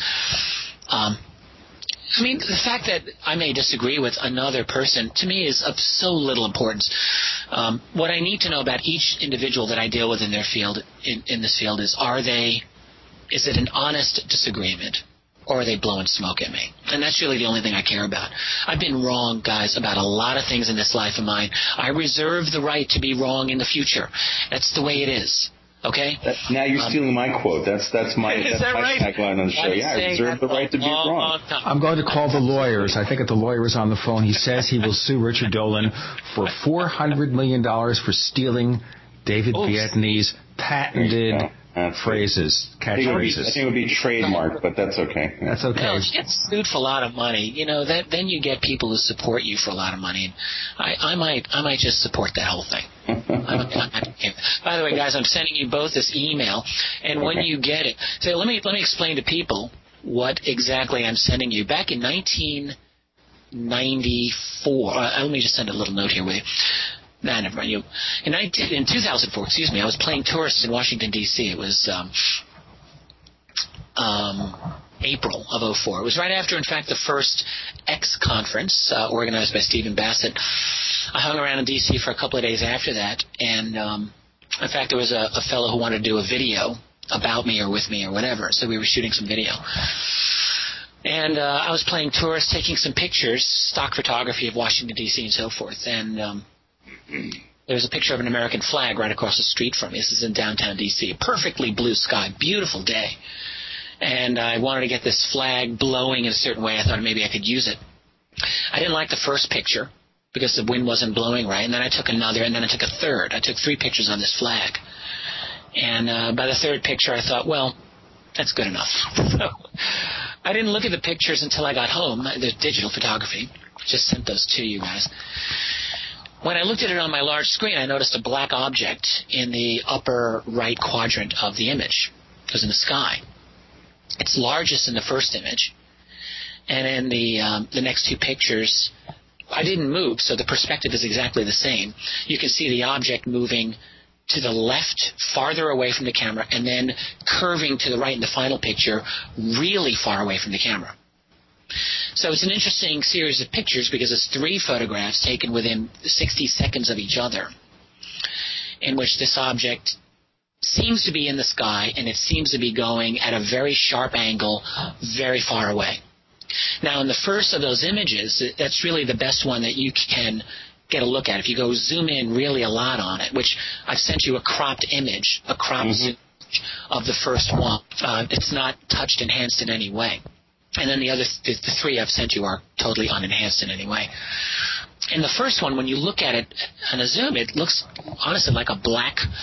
I mean, the fact that I may disagree with another person, to me, is of so little importance. What I need to know about each individual that I deal with in their field, in this field, is it an honest disagreement, or are they blowing smoke at me? And that's really the only thing I care about. I've been wrong, guys, about a lot of things in this life of mine. I reserve the right to be wrong in the future. That's the way it is. Okay. Now you're stealing my quote. That's my tagline on the show. Yeah, I reserve the right to be wrong. I'm going to call the lawyers. I think the lawyer is on the phone. He says he will sue Richard Dolan for $400 million for stealing David Biedney's patented phrases, catchphrases. I think it would be trademark, but that's okay. That's okay. No, if you get sued for a lot of money, then you get people who support you for a lot of money. I might just support that whole thing. By the way, guys, I'm sending you both this email, and when you get it, so let me explain to people what exactly I'm sending you. Back in 1994, let me just send a little note here with you. Nah, never mind. In 2004, I was playing tourists in Washington, D.C. It was April of 2004. It was right after, in fact, the first X conference organized by Stephen Bassett. I hung around in D.C. for a couple of days after that, and in fact, there was a fellow who wanted to do a video about me or with me or whatever, so we were shooting some video. And I was playing tourists, taking some pictures, stock photography of Washington, D.C. and so forth, and there was a picture of an American flag right across the street from me. This is in downtown D.C. Perfectly blue sky, beautiful day. And I wanted to get this flag blowing in a certain way. I thought maybe I could use it. I didn't like the first picture because the wind wasn't blowing right. And then I took another, and then I took a third. I took 3 pictures on this flag. And by the third picture, I thought, well, that's good enough. So I didn't look at the pictures until I got home. There's digital photography. Just sent those to you guys. When I looked at it on my large screen, I noticed a black object in the upper right quadrant of the image. It was in the sky. It's largest in the first image, and in the next 2 pictures, I didn't move, so the perspective is exactly the same. You can see the object moving to the left, farther away from the camera, and then curving to the right in the final picture, really far away from the camera. So it's an interesting series of pictures because it's 3 photographs taken within 60 seconds of each other, in which this object seems to be in the sky, and it seems to be going at a very sharp angle, very far away. Now, in the first of those images, that's really the best one that you can get a look at. If you go zoom in really a lot on it, which I've sent you a cropped image, a cropped zoom of the first one. It's not touched, enhanced in any way. And then the 3 I've sent you are totally unenhanced in any way. In the first one, when you look at it on a zoom, it looks honestly like a black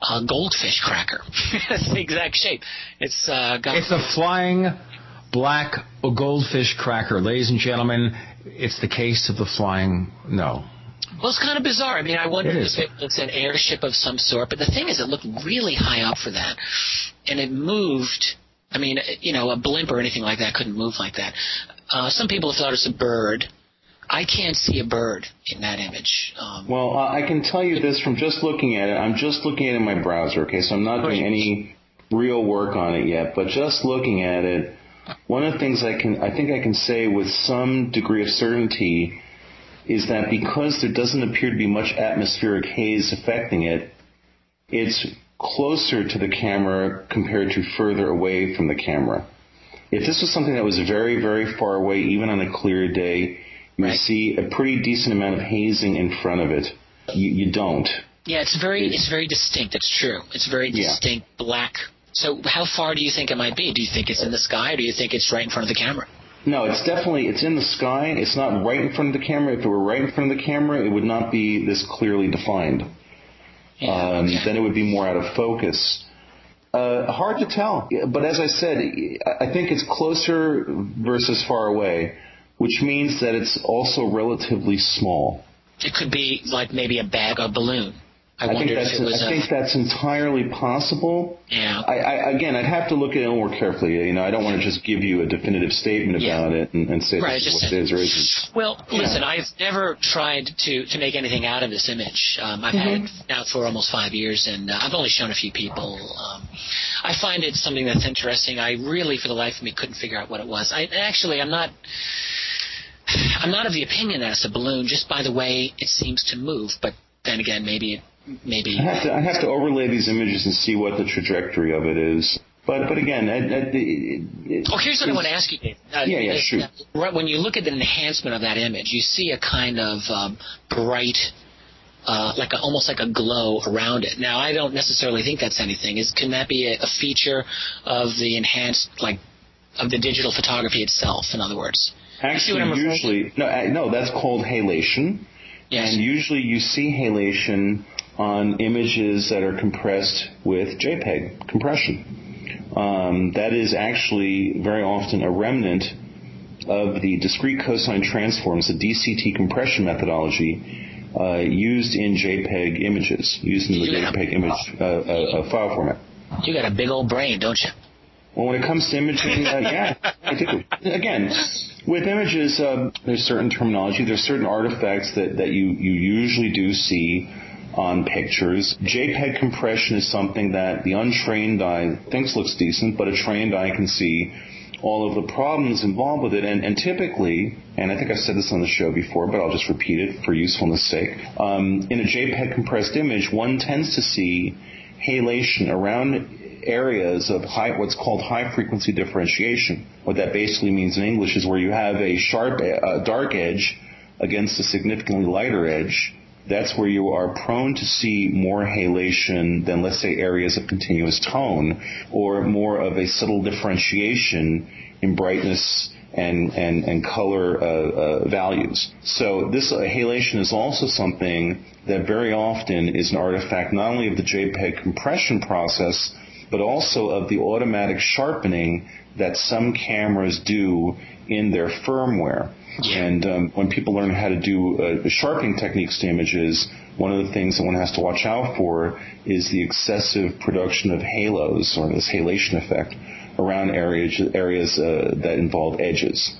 goldfish cracker. It's the exact shape. It's a flying black goldfish cracker. Ladies and gentlemen, it's the case of the flying... No. Well, it's kind of bizarre. I mean, I wondered if it's an airship of some sort. But the thing is, it looked really high up for that. And it moved. I mean, a blimp or anything like that couldn't move like that. Some people thought it was a bird. I can't see a bird in that image. Well, I can tell you this from just looking at it. I'm just looking at it in my browser, okay? So I'm not doing any real work on it yet. But just looking at it, one of the things I think I can say with some degree of certainty is that because there doesn't appear to be much atmospheric haze affecting it, it's closer to the camera compared to further away from the camera. If this was something that was very, very far away, even on a clear day, you would see a pretty decent amount of hazing in front of it. You don't. Yeah, it's very distinct. It's true. It's very distinct black. So how far do you think it might be? Do you think it's in the sky, or do you think it's right in front of the camera? No, it's in the sky. It's not right in front of the camera. If it were right in front of the camera, it would not be this clearly defined. Then it would be more out of focus. Hard to tell. But as I said, I think it's closer versus far away, which means that it's also relatively small. It could be like maybe a bag or balloon. I think that's entirely possible. Yeah. I'd have to look at it more carefully. I don't want to just give you a definitive statement about it and say this is what it is or isn't. Well, listen, I've never tried to make anything out of this image. I've had it now for almost 5 years, and I've only shown a few people. I find it something that's interesting. I really, for the life of me, couldn't figure out what it was. I'm not of the opinion that it's a balloon just by the way it seems to move, but then again, maybe. I have to overlay these images and see what the trajectory of it is. But again, here's what I want to ask you, Dave. Shoot. When you look at the enhancement of that image, you see a kind of bright, almost like a glow around it. Now, I don't necessarily think that's anything. Can that be a feature of the enhanced, of the digital photography itself? In other words, actually, usually that's called halation. Yes. And usually you see halation on images that are compressed with JPEG compression. That is actually very often a remnant of the discrete cosine transforms, the DCT compression methodology, used in JPEG images, used in the JPEG image file format. You got a big old brain, don't you? Well, when it comes to imaging, I do. Again, with images, there's certain terminology, there's certain artifacts that you usually do see on pictures. JPEG compression is something that the untrained eye thinks looks decent, but a trained eye can see all of the problems involved with it. And typically, and I think I've said this on the show before, but I'll just repeat it for usefulness sake, in a JPEG compressed image, one tends to see halation around areas of what's called high frequency differentiation. What that basically means in English is where you have a sharp, dark edge against a significantly lighter edge. That's where you are prone to see more halation than, let's say, areas of continuous tone, or more of a subtle differentiation in brightness and color values. So this halation is also something that very often is an artifact not only of the JPEG compression process, but also of the automatic sharpening that some cameras do in their firmware. And when people learn how to do the sharpening techniques to images, one of the things that one has to watch out for is the excessive production of halos, or this halation effect, around areas that involve edges.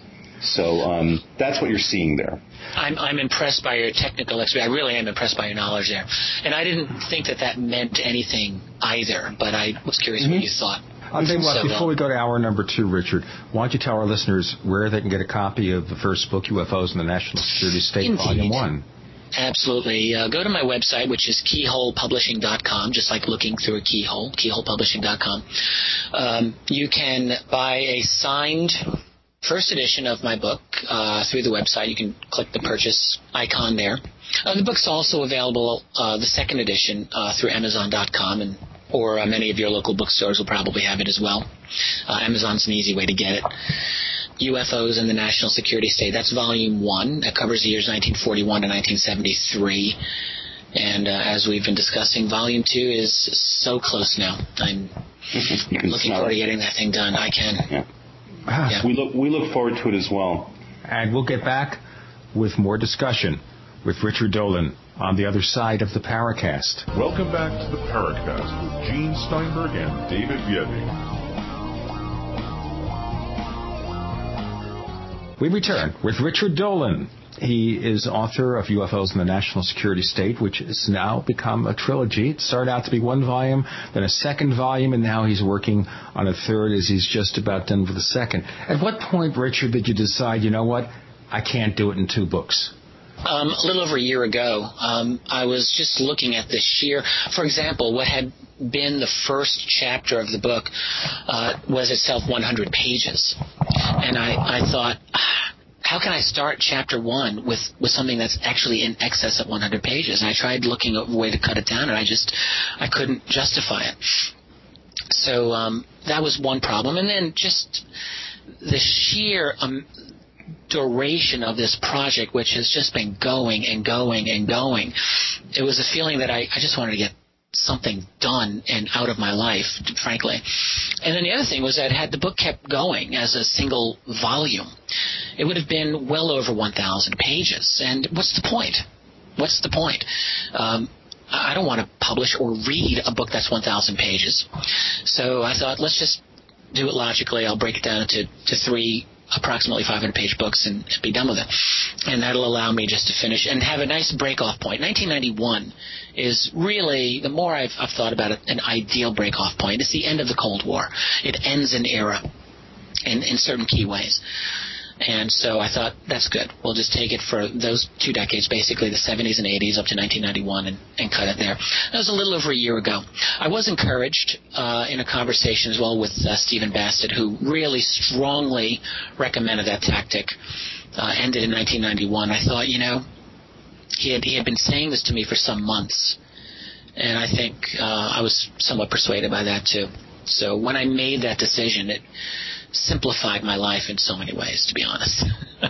So that's what you're seeing there. I'm impressed by your technical expertise. I really am impressed by your knowledge there. And I didn't think that meant anything either, but I was curious what you thought. I'll tell you what, before we go to hour number 2, Richard, why don't you tell our listeners where they can get a copy of the first book, UFOs in the National Security State, Indeed. Volume 1? Absolutely. Go to my website, which is keyholepublishing.com, just like looking through a keyhole, keyholepublishing.com. You can buy a signed first edition of my book through the website. You can click the purchase icon there. The book's also available, the second edition, through Amazon.com, or many of your local bookstores will probably have it as well. Amazon's an easy way to get it. UFOs in the National Security State. That's Volume 1. That covers the years 1941 to 1973. And as we've been discussing, Volume 2 is so close now. I'm looking forward to getting that thing done. I can. Yeah. Yeah. We look forward to it as well. And we'll get back with more discussion with Richard Dolan on the other side of the Paracast. Welcome back to the Paracast with Gene Steinberg and David Biedney. We return with Richard Dolan. He is author of UFOs in the National Security State, which has now become a trilogy. It started out to be one volume, then a second volume, and now he's working on a third as he's just about done with the second. At what point, Richard, did you decide, you know what, I can't do it in 2 books? A little over a year ago, I was just looking at the sheer, for example, what had been the first chapter of the book was itself 100 pages. And I thought, how can I start chapter 1 with something that's actually in excess of 100 pages? And I tried looking at a way to cut it down, and I couldn't justify it. So that was one problem. And then just the sheer duration of this project, which has just been going and going and going. It was a feeling that I just wanted to get something done and out of my life, frankly. And then the other thing was that had the book kept going as a single volume, it would have been well over 1,000 pages. And what's the point? What's the point? I don't want to publish or read a book that's 1,000 pages. So I thought, let's just do it logically. I'll break it down to 3 approximately 500-page books and be done with it. And that'll allow me just to finish and have a nice break-off point. 1991 is really, the more I've thought about it, an ideal break-off point. It's the end of the Cold War. It ends an era in certain key ways. And so I thought, that's good. We'll just take it for those 2 decades, basically the 70s and 80s up to 1991 and cut it there. That was a little over a year ago. I was encouraged in a conversation as well with Stephen Bassett, who really strongly recommended that tactic. Ended in 1991. I thought, he had been saying this to me for some months, and I think I was somewhat persuaded by that too. So when I made that decision, it simplified my life in so many ways, to be honest.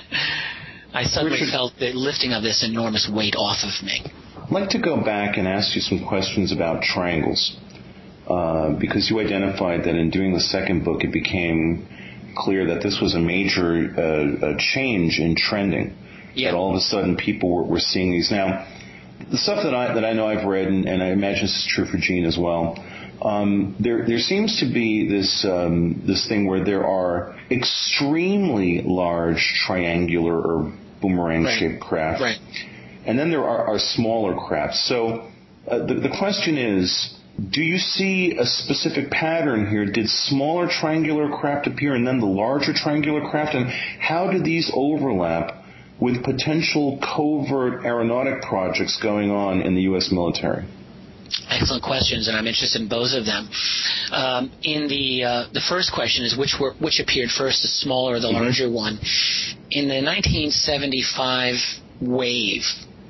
I suddenly felt the lifting of this enormous weight off of me. I'd like to go back and ask you some questions about triangles, because you identified that in doing the second book, it became clear that this was a major change in trending. Yeah. That all of a sudden people were seeing these. Now, the stuff that I know I've read, and I imagine this is true for Gene as well, there seems to be this thing where there are extremely large triangular or boomerang-shaped craft, right. And then there are smaller craft. So the question is, do you see a specific pattern here? Did smaller triangular craft appear and then the larger triangular craft? And how do these overlap with potential covert aeronautic projects going on in the U.S. military? Excellent questions, and I'm interested in both of them. In the first question is which appeared first, the smaller or the larger one. In the 1975 wave,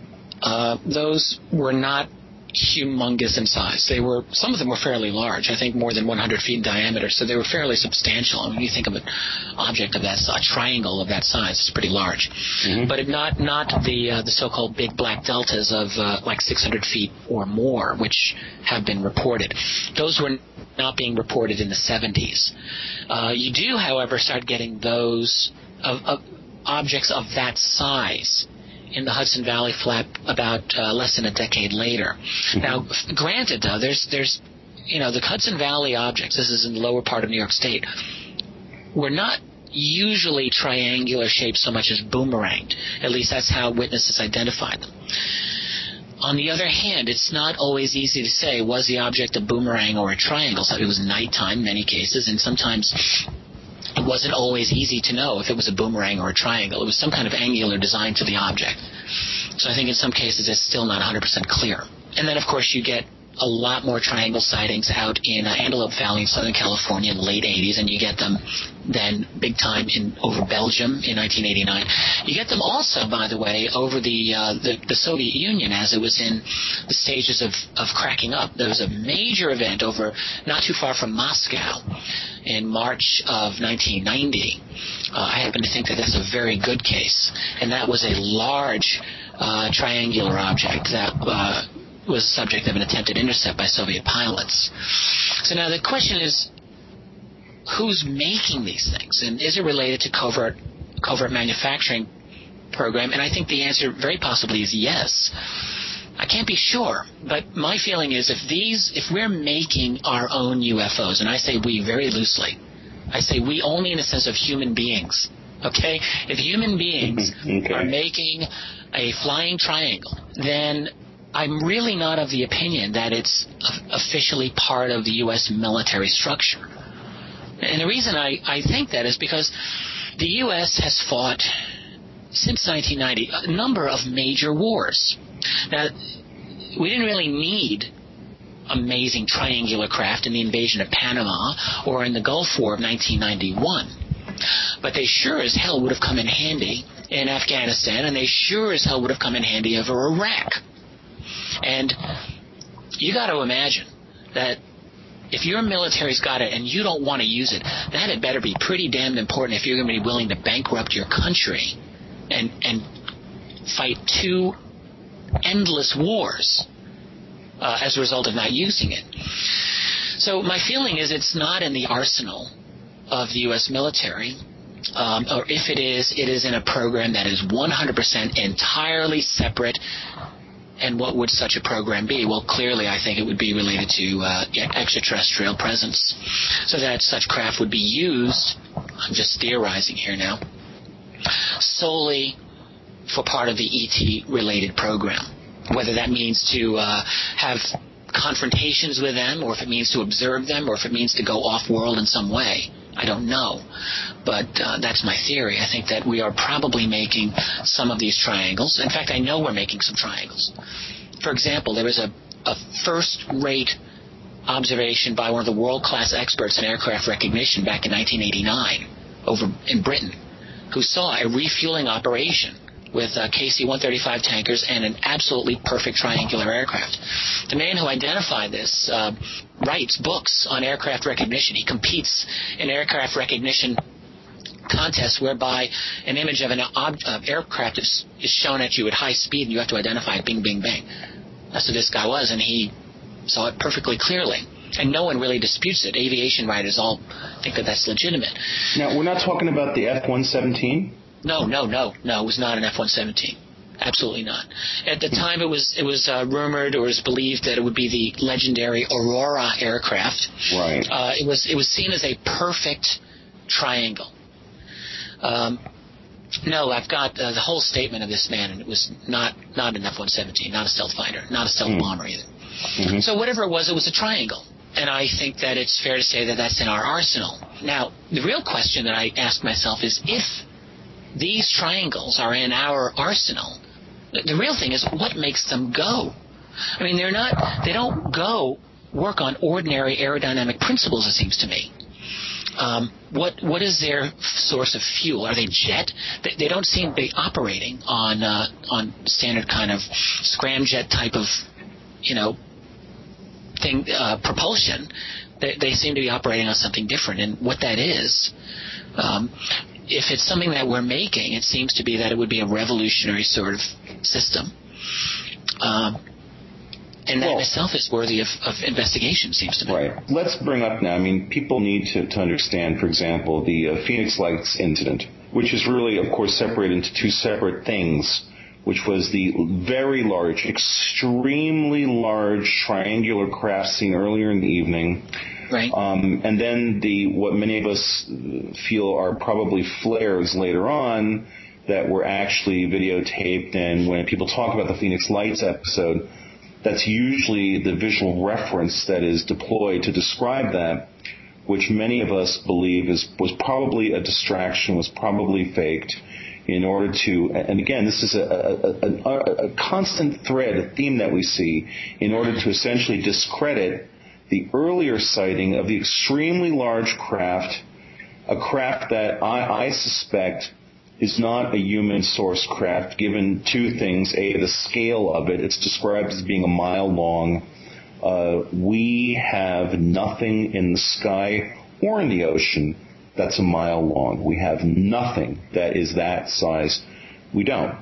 those were not humongous in size. Some of them were fairly large, I think more than 100 feet in diameter, so they were fairly substantial. I mean, you think of an object of that size, a triangle of that size, it's pretty large. Mm-hmm. But not the so-called big black deltas of like 600 feet or more, which have been reported. Those were not being reported in the 70s. You do, however, start getting those of objects of that size in the Hudson Valley Flap about less than a decade later. Mm-hmm. Now, granted, though, there's the Hudson Valley objects, this is in the lower part of New York State, were not usually triangular shaped so much as boomeranged. At least that's how witnesses identified them. On the other hand, it's not always easy to say, was the object a boomerang or a triangle? So it was nighttime in many cases, and sometimes it wasn't always easy to know if it was a boomerang or a triangle. It was some kind of angular design to the object. So I think in some cases it's still not 100% clear. And then, of course, you get a lot more triangle sightings out in Antelope Valley in Southern California in the late 80s, and you get them then big time over Belgium in 1989. You get them also, by the way, over the Soviet Union as it was in the stages of cracking up. There was a major event over not too far from Moscow in March of 1990. I happen to think that that's a very good case, and that was a large triangular object that was subject of an attempted intercept by Soviet pilots. So now the question is, who's making these things? And is it related to covert manufacturing program? And I think the answer very possibly is yes. I can't be sure, but my feeling is if we're making our own UFOs, and I say we very loosely, I say we only in the sense of human beings, okay? If human beings are making a flying triangle, then I'm really not of the opinion that it's officially part of the U.S. military structure. And the reason I think that is because the U.S. has fought, since 1990, a number of major wars. Now, we didn't really need amazing triangular craft in the invasion of Panama or in the Gulf War of 1991. But they sure as hell would have come in handy in Afghanistan, and they sure as hell would have come in handy over Iraq. And you got to imagine that if your military's got it and you don't want to use it, that had better be pretty damned important if you're going to be willing to bankrupt your country and fight two endless wars as a result of not using it. So my feeling is it's not in the arsenal of the U.S. military, or if it is in a program that is 100% entirely separate. And what would such a program be? Well, clearly I think it would be related to extraterrestrial presence, so that such craft would be used, I'm just theorizing here now, solely for part of the ET-related program. Whether that means to have confrontations with them, or if it means to observe them, or if it means to go off-world in some way, I don't know. But that's my theory. I think that we are probably making some of these triangles. In fact, I know we're making some triangles. For example, there was a first-rate observation by one of the world-class experts in aircraft recognition back in 1989 over in Britain, who saw a refueling operation with KC-135 tankers and an absolutely perfect triangular aircraft. The man who identified this writes books on aircraft recognition. He competes in aircraft recognition contests whereby an image of an aircraft is shown at you at high speed and you have to identify it, bing, bing, bang. That's what this guy was, and he saw it perfectly clearly. And no one really disputes it. Aviation writers all think that that's legitimate. Now, we're not talking about the F-117? No. It was not an F-117. Absolutely not. At the time, it was rumored or was believed that it would be the legendary Aurora aircraft. Right. It was seen as a perfect triangle. No, I've got the whole statement of this man, and it was not an F-117, not a stealth fighter, not a stealth bomber either. Mm-hmm. So whatever it was a triangle. And I think that it's fair to say that that's in our arsenal. Now, the real question that I ask myself is, if these triangles are in our arsenal, the real thing is, what makes them go? I mean, they don't go work on ordinary aerodynamic principles, it seems to me. What is their source of fuel? Are they jet? They don't seem to be operating on standard kind of scramjet type of, thing, propulsion. They seem to be operating on something different, and what that is, if it's something that we're making, it seems to be that it would be a revolutionary sort of system. And that in itself is worthy of investigation, seems to me. Right. Let's bring up now, people need to understand, for example, the Phoenix Lights incident, which is really, of course, separated into two separate things, which was the very large, extremely large triangular craft seen earlier in the evening. Right. And then what many of us feel are probably flares later on that were actually videotaped. And when people talk about the Phoenix Lights episode, that's usually the visual reference that is deployed to describe that, which many of us believe was probably a distraction, was probably faked, in order to, and again, this is a constant thread, a theme that we see, in order to essentially discredit the earlier sighting of the extremely large craft, a craft that I suspect is not a human-sourced craft, given two things. A, the scale of it. It's described as being a mile long. We have nothing in the sky or in the ocean that's a mile long. We have nothing that is that size. We don't.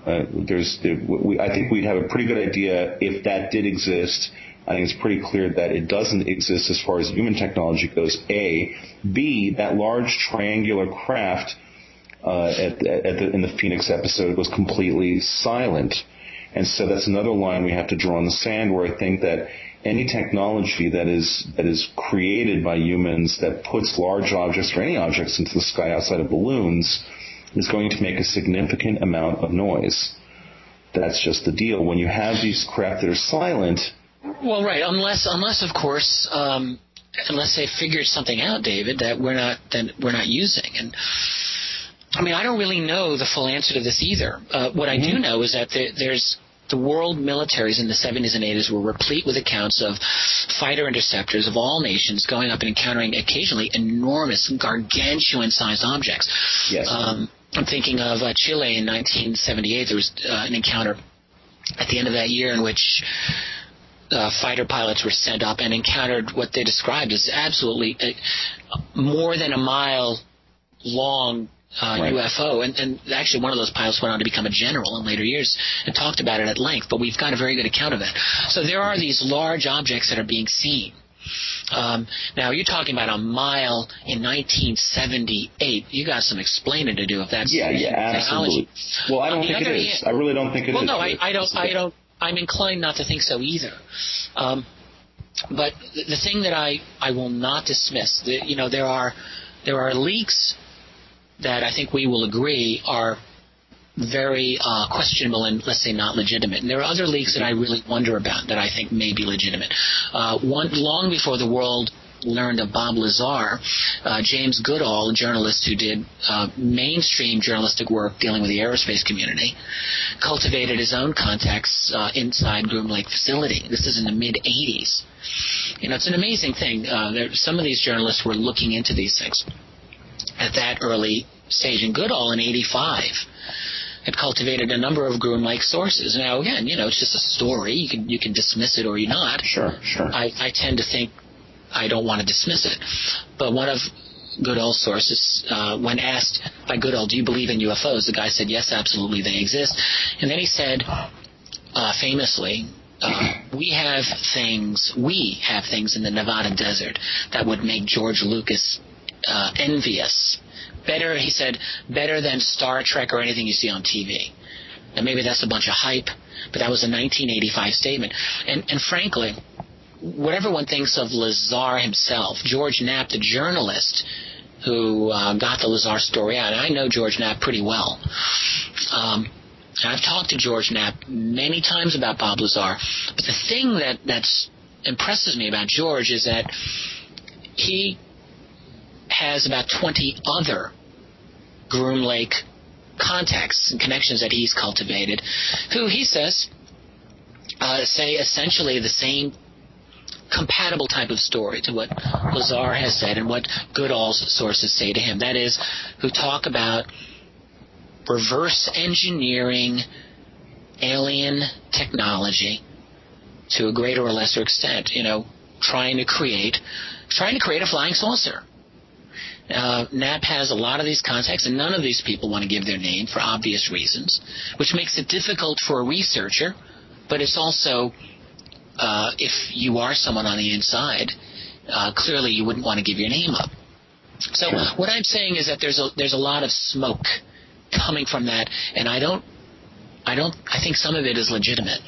I think we'd have a pretty good idea if that did exist. I think it's pretty clear that it doesn't exist as far as human technology goes, A. B, that large triangular craft in the Phoenix episode was completely silent. And so that's another line we have to draw in the sand, where I think that any technology that is created by humans that puts large objects or any objects into the sky outside of balloons is going to make a significant amount of noise. That's just the deal. When you have these craft that are silent... Well, right, unless of course, unless they figured something out, David, that we're not using. And I mean, I don't really know the full answer to this either. What I do know is that there's the world militaries in the 70s and 80s were replete with accounts of fighter interceptors of all nations going up and encountering occasionally enormous, gargantuan-sized objects. Yes. I'm thinking of Chile in 1978. There was an encounter at the end of that year in which fighter pilots were sent up and encountered what they described as absolutely more than a mile long right. UFO. And actually one of those pilots went on to become a general in later years and talked about it at length, but we've got a very good account of it. So there are these large objects that are being seen. Now, you're talking about a mile in 1978. You got some explaining to do if that's absolutely. Well, I don't think it is. I really don't think it is. Well, no, I don't. I'm inclined not to think so either. But the thing that I will not dismiss, there are leaks that I think we will agree are very questionable and, let's say, not legitimate. And there are other leaks that I really wonder about that I think may be legitimate. Long before the world learned of Bob Lazar, James Goodall, a journalist who did mainstream journalistic work dealing with the aerospace community, cultivated his own contacts inside Groom Lake facility. This is in the mid-'80s. It's an amazing thing. Some of these journalists were looking into these things at that early stage. And Goodall in 85 had cultivated a number of Groom Lake sources. Now, again, it's just a story. You can dismiss it or you not. Sure. I tend to think I don't want to dismiss it. But one of Goodall's sources, when asked by Goodall, do you believe in UFOs? The guy said, yes, absolutely, they exist. And then he said, famously, we have things in the Nevada desert that would make George Lucas envious. Better, he said, better than Star Trek or anything you see on TV. Now, maybe that's a bunch of hype, but that was a 1985 statement. And frankly, whatever one thinks of Lazar himself, George Knapp, the journalist who got the Lazar story out, and I know George Knapp pretty well. I've talked to George Knapp many times about Bob Lazar, but the thing that impresses me about George is that he has about 20 other Groom Lake contacts and connections that he's cultivated, who he says say essentially the same compatible type of story to what Lazar has said and what Goodall's sources say to him. That is, who talk about reverse engineering alien technology to a greater or lesser extent, trying to create a flying saucer. Knapp has a lot of these contacts, and none of these people want to give their name for obvious reasons, which makes it difficult for a researcher, but it's also, if you are someone on the inside, clearly you wouldn't want to give your name up. So what I'm saying is that there's a lot of smoke coming from that, and I think some of it is legitimate.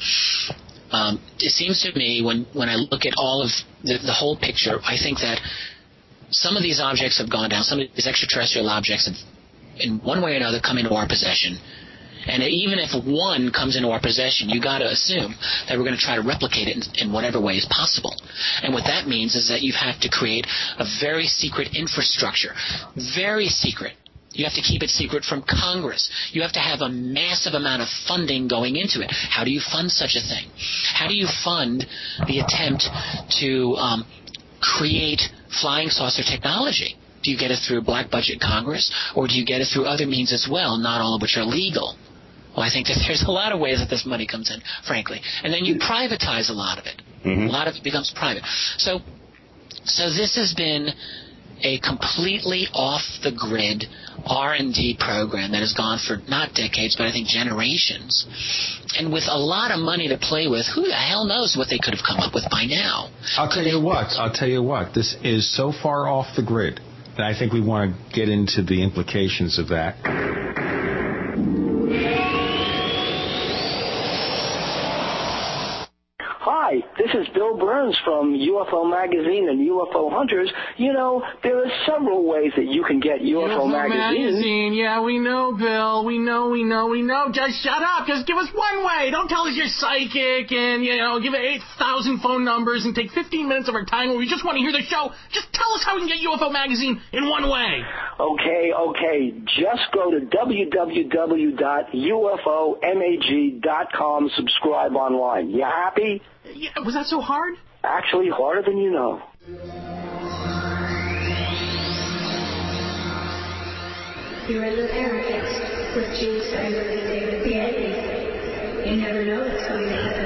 It seems to me when I look at all of the whole picture, I think that some of these objects have gone down. Some of these extraterrestrial objects have, in one way or another, come into our possession. And even if one comes into our possession, you got to assume that we're going to try to replicate it in whatever way is possible. And what that means is that you have to create a very secret infrastructure. Very secret. You have to keep it secret from Congress. You have to have a massive amount of funding going into it. How do you fund such a thing? How do you fund the attempt to create flying saucer technology? Do you get it through black budget Congress, or do you get it through other means as well, not all of which are legal? Well, I think that there's a lot of ways that this money comes in, frankly. And then you privatize a lot of it. Mm-hmm. A lot of it becomes private. So this has been a completely off-the-grid R&D program that has gone for not decades, but I think generations. And with a lot of money to play with, who the hell knows what they could have come up with by now? I'll tell you what. This is so far off the grid that I think we want to get into the implications of that. Hi, this is Bill Burns from UFO Magazine and UFO Hunters. You know, there are several ways that you can get UFO Magazine. Yeah, we know, Bill. We know. Just shut up. Just give us one way. Don't tell us you're psychic and, give it 8,000 phone numbers and take 15 minutes of our time when we just want to hear the show. Just tell us how we can get UFO Magazine in one way. Okay. Just go to www.ufomag.com, subscribe online. You happy? Yeah, was that so hard? Actually, harder than you know. You're in the Paracast with Gene Steinberg and David Biedney. You never know what's going to happen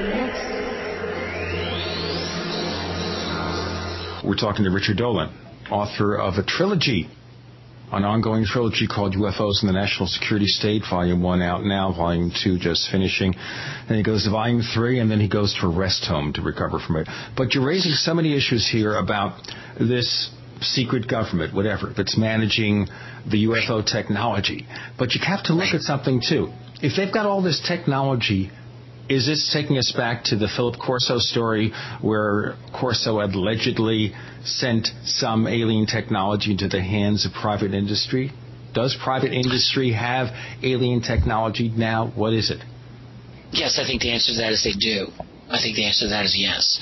next. We're talking to Richard Dolan, author of a trilogy, an ongoing trilogy called UFOs in the National Security State, Volume 1 out now, Volume 2 just finishing. Then he goes to Volume 3, and then he goes to a rest home to recover from it. But you're raising so many issues here about this secret government, whatever, that's managing the UFO technology. But you have to look at something, too. If they've got all this technology, is this taking us back to the Philip Corso story where Corso allegedly sent some alien technology into the hands of private industry? Does private industry have alien technology now? What is it? Yes, I think the answer to that is they do. I think the answer to that is yes.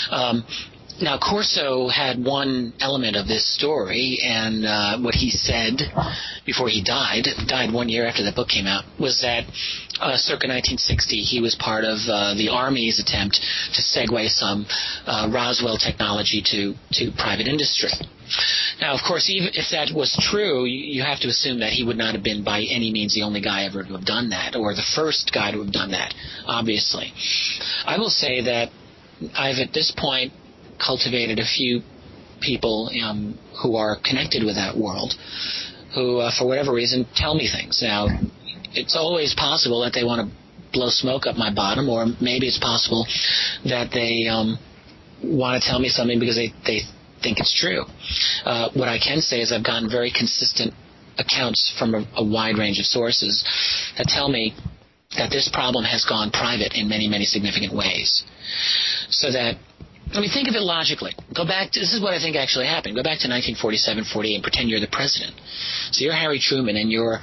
Now, Corso had one element of this story, and what he said before he died 1 year after the book came out, was that circa 1960 he was part of the Army's attempt to segue some Roswell technology to private industry. Now, of course, even if that was true, you have to assume that he would not have been by any means the only guy ever to have done that, or the first guy to have done that, obviously. I will say that I've at this point cultivated a few people who are connected with that world who, for whatever reason, tell me things. Now, it's always possible that they want to blow smoke up my bottom, or maybe it's possible that they want to tell me something because they think it's true. What I can say is I've gotten very consistent accounts from a wide range of sources that tell me that this problem has gone private in many, many significant ways. So that, I mean, think of it logically. Go back to, this is what I think actually happened. Go back to 1947-48 and pretend you're the president. So you're Harry Truman and your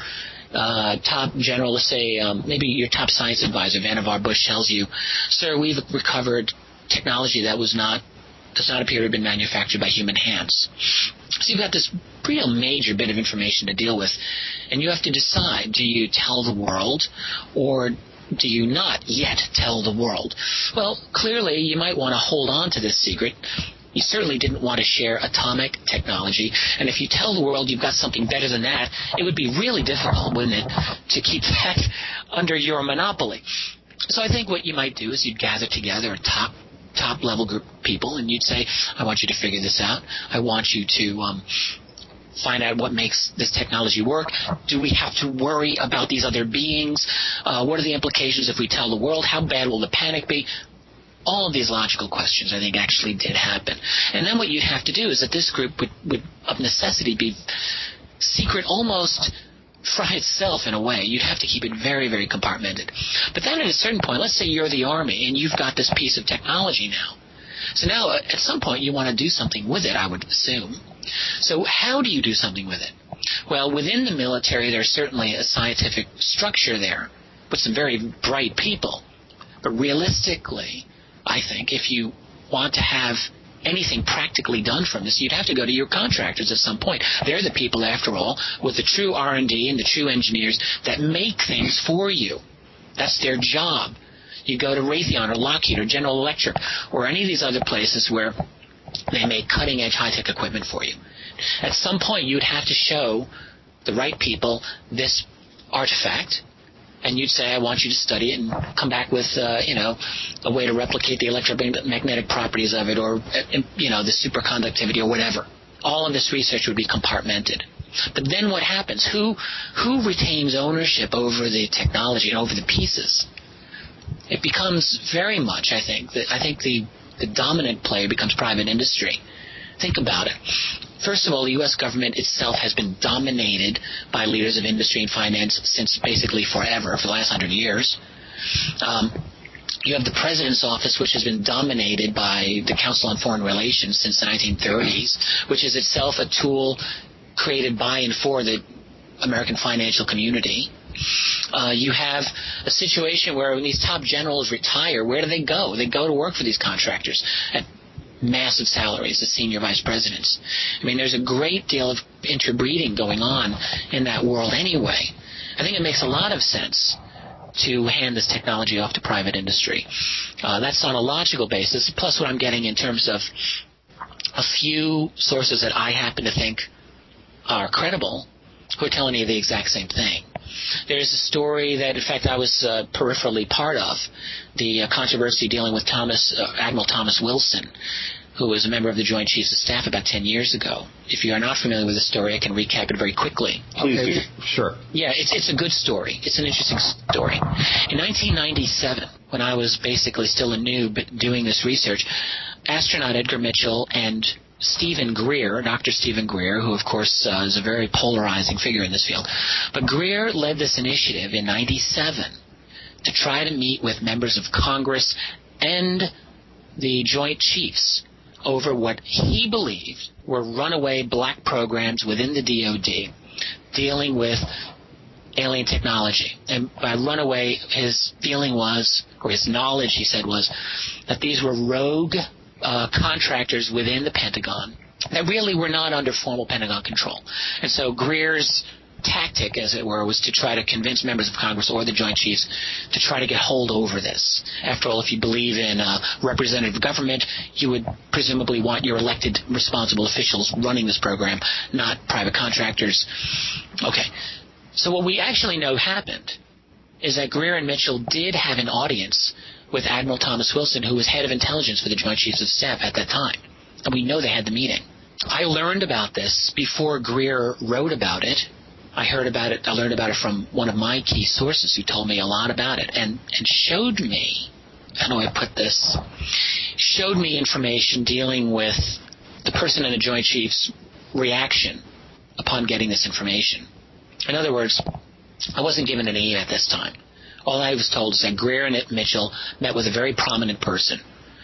top general, let's say maybe your top science advisor, Vannevar Bush, tells you, sir, we've recovered technology that does not appear to have been manufactured by human hands. So you've got this real major bit of information to deal with, and you have to decide, do you tell the world or do you not yet tell the world? Well, clearly you might want to hold on to this secret. You certainly didn't want to share atomic technology, and if you tell the world you've got something better than that, it would be really difficult, wouldn't it, to keep that under your monopoly. So I think what you might do is you'd gather together a top-level group of people, and you'd say, I want you to figure this out. I want you to find out what makes this technology work. Do we have to worry about these other beings? What are the implications if we tell the world? How bad will the panic be? All of these logical questions, I think, actually did happen. And then what you'd have to do is that this group would of necessity be secret almost from itself in a way. You'd have to keep it very, very compartmented. But then at a certain point, let's say you're the Army and you've got this piece of technology now. So now at some point you want to do something with it, I would assume. So how do you do something with it? Well, within the military there's certainly a scientific structure there with some very bright people. But realistically, I think if you want to have anything practically done from this, you'd have to go to your contractors at some point. They're the people, after all, with the true R&D and the true engineers that make things for you. That's their job. You go to Raytheon or Lockheed or General Electric or any of these other places where they make cutting-edge high-tech equipment for you. At some point, you'd have to show the right people this artifact, and you'd say, I want you to study it and come back with, a way to replicate the electromagnetic properties of it or, the superconductivity or whatever. all of this research would be compartmented. But then what happens? Who retains ownership over the technology and over the pieces? It becomes very much, I think the dominant player becomes private industry. Think about it. First of all, the U.S. government itself has been dominated by leaders of industry and finance since basically forever, for the last 100 years. You have the President's office, which has been dominated by the Council on Foreign Relations since the 1930s, which is itself a tool created by and for the American financial community. You have a situation where when these top generals retire, where do they go? They go to work for these contractors at massive salaries as senior vice presidents. I mean, there's a great deal of interbreeding going on in that world anyway. I think it makes a lot of sense to hand this technology off to private industry. That's on a logical basis, plus what I'm getting in terms of a few sources that I happen to think are credible who are telling me the exact same thing. There's a story that, in fact, I was peripherally part of, the controversy dealing with Admiral Thomas Wilson, who was a member of the Joint Chiefs of Staff about 10 years ago. If you are not familiar with the story, I can recap it very quickly. Please do. Sure. Yeah, it's a good story. It's an interesting story. In 1997, when I was basically still a noob doing this research, astronaut Edgar Mitchell and Stephen Greer, Dr. Stephen Greer, who of course is a very polarizing figure in this field, but Greer led this initiative in 97 to try to meet with members of Congress and the Joint Chiefs over what he believed were runaway black programs within the DoD dealing with alien technology. And by runaway, his feeling was, or his knowledge, he said, was that these were rogue contractors within the Pentagon that really were not under formal Pentagon control. And so Greer's tactic, as it were, was to try to convince members of Congress or the Joint Chiefs to try to get hold over this. After all, if you believe in representative government, you would presumably want your elected responsible officials running this program, not private contractors. Okay. So what we actually know happened is that Greer and Mitchell did have an audience with Admiral Thomas Wilson, who was head of intelligence for the Joint Chiefs of Staff at that time. And we know they had the meeting. I learned about this before Greer wrote about it. I learned about it from one of my key sources who told me a lot about it and showed me, how do I put this, showed me information dealing with the person in the Joint Chiefs' reaction upon getting this information. In other words, I wasn't given a name at this time. All I was told is that Greer and Mitchell met with a very prominent person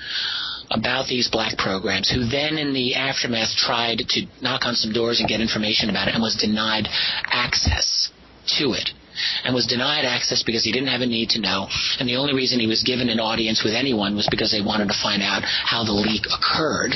about these black programs, who then in the aftermath tried to knock on some doors and get information about it and was denied access to it. And was denied access because he didn't have a need to know. And the only reason he was given an audience with anyone was because they wanted to find out how the leak occurred.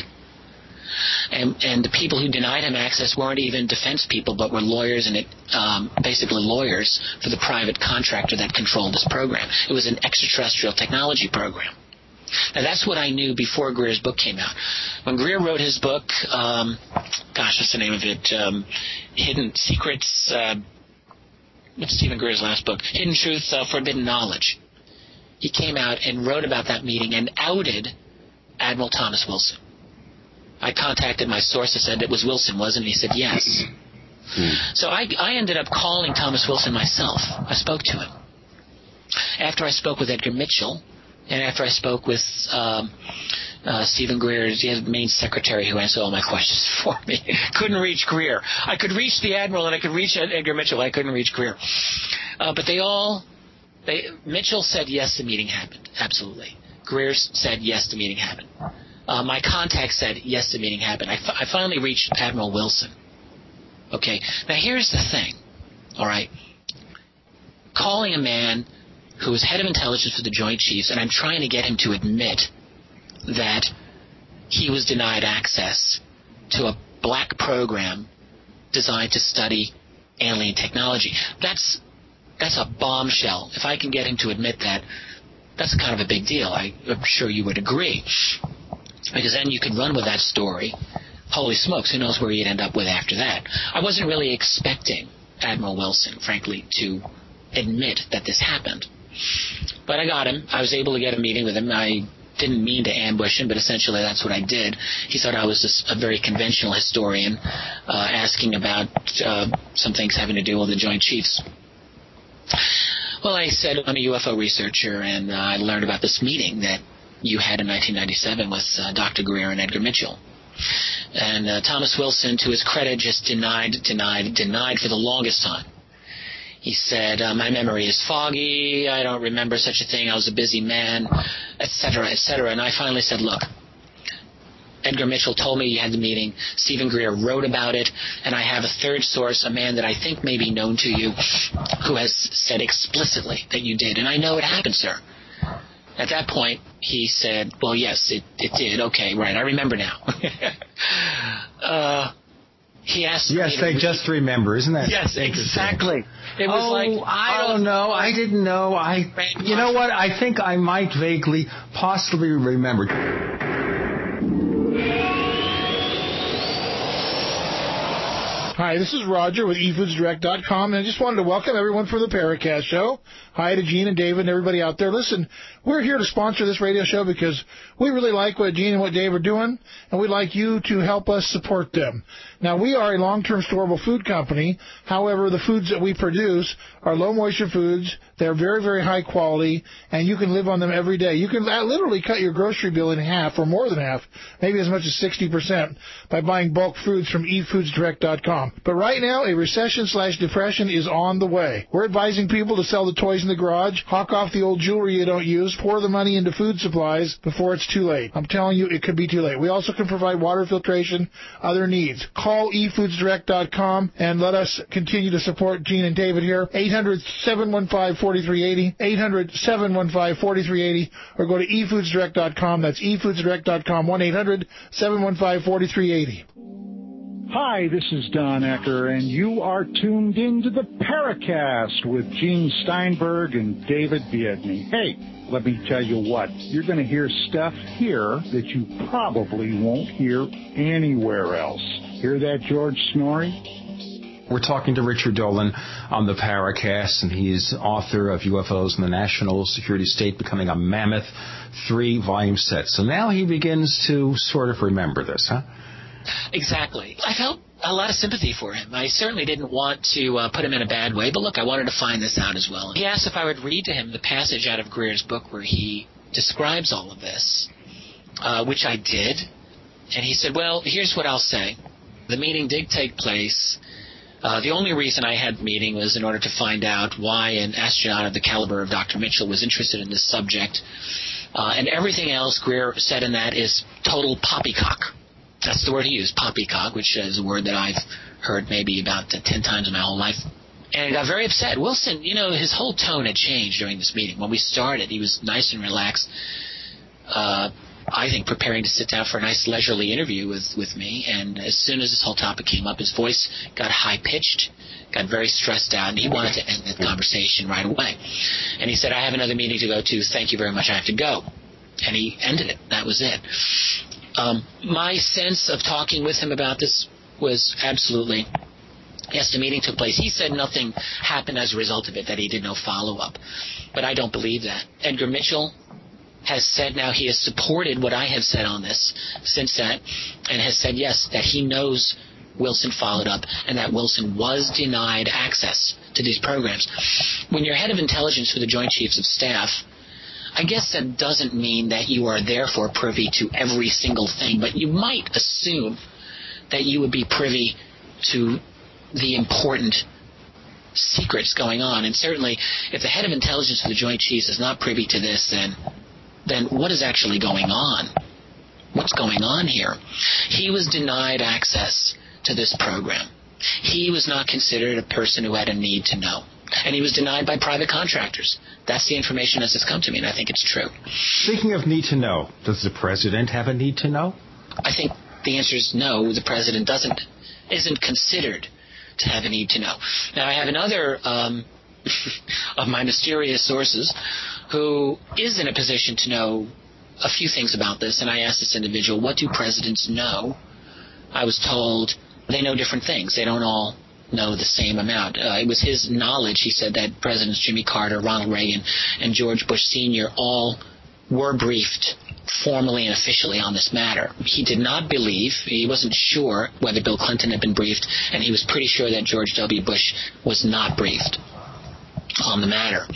And the people who denied him access weren't even defense people, but were lawyers and basically lawyers for the private contractor that controlled this program. It was an extraterrestrial technology program. Now, that's what I knew before Greer's book came out. When Greer wrote his book, what's the name of it? Hidden Secrets, what's Stephen Greer's last book? Hidden Truth, Forbidden Knowledge. He came out and wrote about that meeting and outed Admiral Thomas Wilson. I contacted my source and said it was Wilson, wasn't it? He said yes. So I ended up calling Thomas Wilson myself. I spoke to him. After I spoke with Edgar Mitchell, and after I spoke with Stephen Greer, the main secretary who answered all my questions for me, couldn't reach Greer. I could reach the Admiral and I could reach Edgar Mitchell. I couldn't reach Greer. But Mitchell said yes, the meeting happened. Absolutely. Greer said yes, the meeting happened. My contact said yes, the meeting happened. I finally reached Admiral Wilson. Okay. Now here's the thing. All right. Calling a man who was head of intelligence for the Joint Chiefs, and I'm trying to get him to admit that he was denied access to a black program designed to study alien technology. That's a bombshell. If I can get him to admit that, that's kind of a big deal. I'm sure you would agree. Because then you could run with that story. Holy smokes, who knows where you'd end up with after that. I wasn't really expecting Admiral Wilson, frankly, to admit that this happened. But I got him. I was able to get a meeting with him. I didn't mean to ambush him, but essentially that's what I did. He thought I was just a very conventional historian asking about some things having to do with the Joint Chiefs. Well, I said I'm a UFO researcher, and I learned about this meeting that you had in 1997 with Dr. Greer and Edgar Mitchell. And Thomas Wilson, to his credit, just denied for the longest time. He said, my memory is foggy, I don't remember such a thing, I was a busy man, etc., etc. And I finally said, look, Edgar Mitchell told me you had the meeting, Stephen Greer wrote about it, and I have a third source, a man that I think may be known to you, who has said explicitly that you did, and I know it happened, sir. At that point, he said, well, yes, it did, okay, right, I remember now. He asked me they just remember, isn't that? Yes, exactly. It was I don't know. I didn't know. You know what? I think I might vaguely, possibly remember. Hi, this is Roger with eFoodsDirect.com, and I just wanted to welcome everyone for the Paracast Show. Hi to Gene and David and everybody out there. Listen, we're here to sponsor this radio show because we really like what Gene and what Dave are doing, and we'd like you to help us support them. Now, we are a long-term storable food company. However, the foods that we produce are low-moisture foods. They're very, very high quality, and you can live on them every day. You can literally cut your grocery bill in half, or more than half, maybe as much as 60%, by buying bulk foods from eFoodsDirect.com. But right now, a recession/depression is on the way. We're advising people to sell the toys in the garage, hawk off the old jewelry you don't use, pour the money into food supplies before it's too late. I'm telling you, it could be too late. We also can provide water filtration, other needs. Call eFoodsDirect.com and let us continue to support Gene and David here. 800-715-4380, 800-715-4380, or go to eFoodsDirect.com. That's eFoodsDirect.com, 1-800-715-4380. Hi, this is Don Ecker, and you are tuned into the Paracast with Gene Steinberg and David Biedney. Hey, let me tell you what, you're going to hear stuff here that you probably won't hear anywhere else. Hear that, George Snorri? We're talking to Richard Dolan on the Paracast, and he's author of UFOs and the National Security State Becoming a Mammoth 3-volume set. So now he begins to sort of remember this, huh? Exactly. I felt a lot of sympathy for him. I certainly didn't want to put him in a bad way, but look, I wanted to find this out as well. He asked if I would read to him the passage out of Greer's book where he describes all of this, which I did. And he said, well, here's what I'll say. The meeting did take place. The only reason I had the meeting was in order to find out why an astronaut of the caliber of Dr. Mitchell was interested in this subject. And everything else Greer said in that is total poppycock. That's the word he used, poppycock, which is a word that I've heard maybe about 10 times in my whole life. And he got very upset. Wilson, his whole tone had changed during this meeting. When we started, he was nice and relaxed, I think preparing to sit down for a nice leisurely interview with me. And as soon as this whole topic came up, his voice got high-pitched, got very stressed out, and he wanted to end that conversation right away. And he said, I have another meeting to go to. Thank you very much. I have to go. And he ended it. That was it. My sense of talking with him about this was absolutely, yes, the meeting took place. He said nothing happened as a result of it, that he did no follow-up. But I don't believe that. Edgar Mitchell has said now he has supported what I have said on this since that, and has said, yes, that he knows Wilson followed up and that Wilson was denied access to these programs. When you're head of intelligence for the Joint Chiefs of Staff, I guess that doesn't mean that you are therefore privy to every single thing, but you might assume that you would be privy to the important secrets going on. And certainly, if the head of intelligence for the Joint Chiefs is not privy to this, then what is actually going on? What's going on here? He was denied access to this program. He was not considered a person who had a need to know. And he was denied by private contractors. That's the information as it's come to me, and I think it's true. Speaking of need to know, does the president have a need to know? I think the answer is no. The president isn't considered to have a need to know. Now, I have another of my mysterious sources who is in a position to know a few things about this, and I asked this individual, what do presidents know? I was told they know different things. They don't all know the same amount. It was his knowledge, he said, that Presidents Jimmy Carter, Ronald Reagan, and George Bush Sr. all were briefed formally and officially on this matter. He did not believe, he wasn't sure whether Bill Clinton had been briefed, and he was pretty sure that George W. Bush was not briefed on the matter.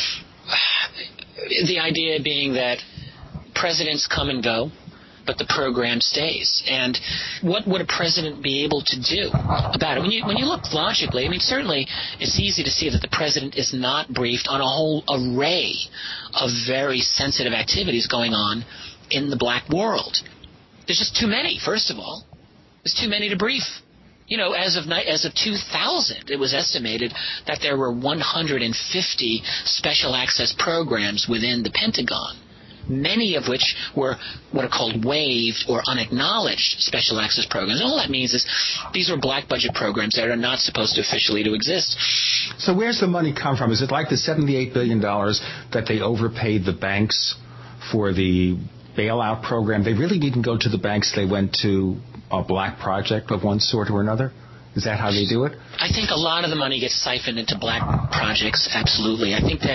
The idea being that presidents come and go, but the program stays. And what would a president be able to do about it? When you look logically, I mean, certainly it's easy to see that the president is not briefed on a whole array of very sensitive activities going on in the black world. There's just too many, first of all. There's too many to brief. You know, as of 2000, it was estimated that there were 150 special access programs within the Pentagon, many of which were what are called waived or unacknowledged special access programs. And all that means is these were black budget programs that are not supposed to officially to exist. So where's the money come from? Is it like the $78 billion that they overpaid the banks for the bailout program? They really didn't go to the banks. They went to a black project of one sort or another? Is that how they do it? I think a lot of the money gets siphoned into black projects, absolutely. I think that,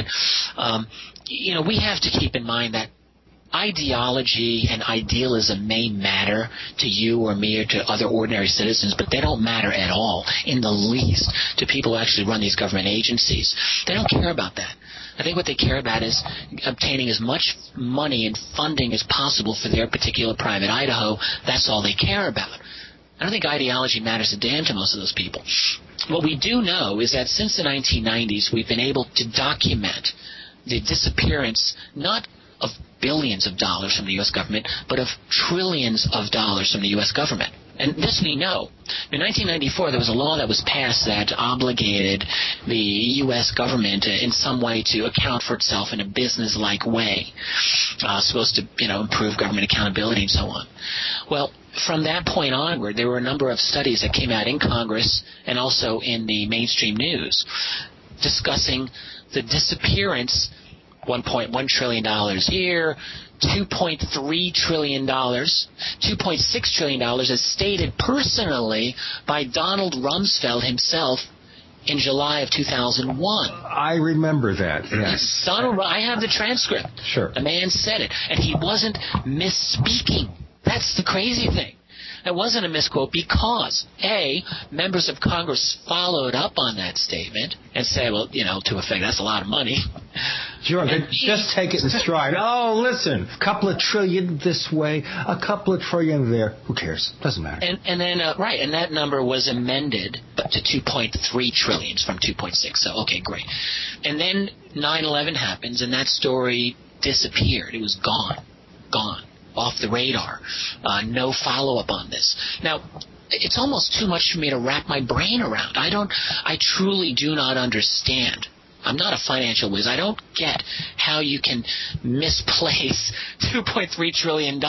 we have to keep in mind that ideology and idealism may matter to you or me or to other ordinary citizens, but they don't matter at all, in the least, to people who actually run these government agencies. They don't care about that. I think what they care about is obtaining as much money and funding as possible for their particular private Idaho. That's all they care about. I don't think ideology matters a damn to most of those people. What we do know is that since the 1990s, we've been able to document the disappearance not of billions of dollars from the U.S. government, but of trillions of dollars from the U.S. government. And this we know. In 1994, there was a law that was passed that obligated the U.S. government in some way to account for itself in a business-like way, supposed to, improve government accountability and so on. Well, from that point onward, there were a number of studies that came out in Congress and also in the mainstream news discussing the disappearance, $1.1 trillion here, $2.3 trillion, $2.6 trillion as stated personally by Donald Rumsfeld himself in July of 2001. I remember that, yes. I have the transcript. Sure. The man said it, and he wasn't misspeaking. That's the crazy thing. It wasn't a misquote because, A, members of Congress followed up on that statement and said, well, to effect, that's a lot of money. Sure, just take it in stride. Oh, listen, a couple of trillion this way, a couple of trillion there. Who cares? Doesn't matter. And then, and that number was amended to 2.3 trillion from 2.6. So, okay, great. And then 9/11 happens, and that story disappeared. It was gone. Off the radar. No follow-up on this. Now, it's almost too much for me to wrap my brain around. I truly do not understand. I'm not a financial whiz. I don't get how you can misplace $2.3 trillion.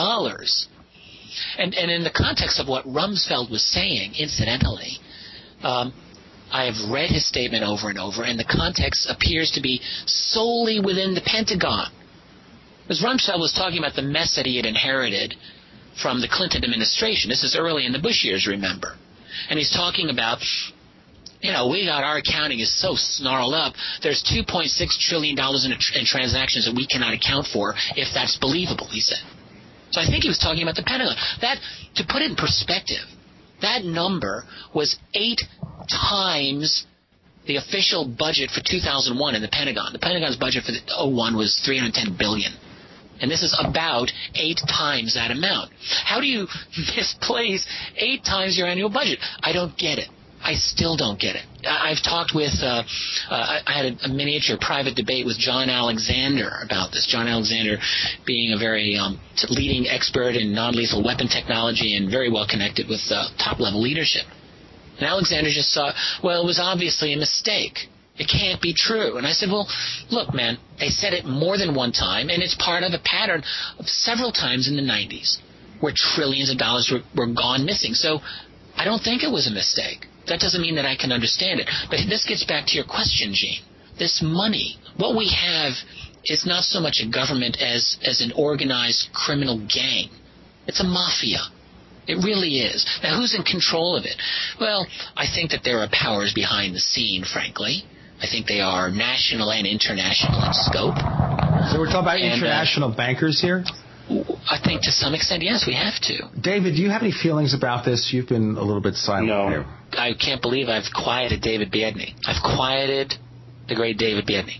And in the context of what Rumsfeld was saying, incidentally, I have read his statement over and over, and the context appears to be solely within the Pentagon. Because Rumsfeld was talking about the mess that he had inherited from the Clinton administration. This is early in the Bush years, remember. And he's talking about, we got our accounting is so snarled up. There's $2.6 trillion in transactions that we cannot account for if that's believable, he said. So I think he was talking about the Pentagon. That, to put it in perspective, that number was 8 times the official budget for 2001 in the Pentagon. The Pentagon's budget for 2001 was $310 billion. And this is about 8 times that amount. How do you misplace 8 times your annual budget? I don't get it. I still don't get it. I've talked with, I had a miniature private debate with John Alexander about this. John Alexander being a very leading expert in non-lethal weapon technology and very well connected with top-level leadership. And Alexander just saw, well, it was obviously a mistake. It can't be true. And I said, well, look, man, they said it more than one time, and it's part of a pattern of several times in the 90s where trillions of dollars were gone missing. So I don't think it was a mistake. That doesn't mean that I can understand it. But this gets back to your question, Gene. This money, what we have is not so much a government as an organized criminal gang. It's a mafia. It really is. Now, who's in control of it? Well, I think that there are powers behind the scene, frankly. I think they are national and international in scope. So we're talking about international bankers here? I think to some extent, yes, we have to. David, do you have any feelings about this? You've been a little bit silent here. I can't believe I've quieted David Biedny. I've quieted the great David Biedny.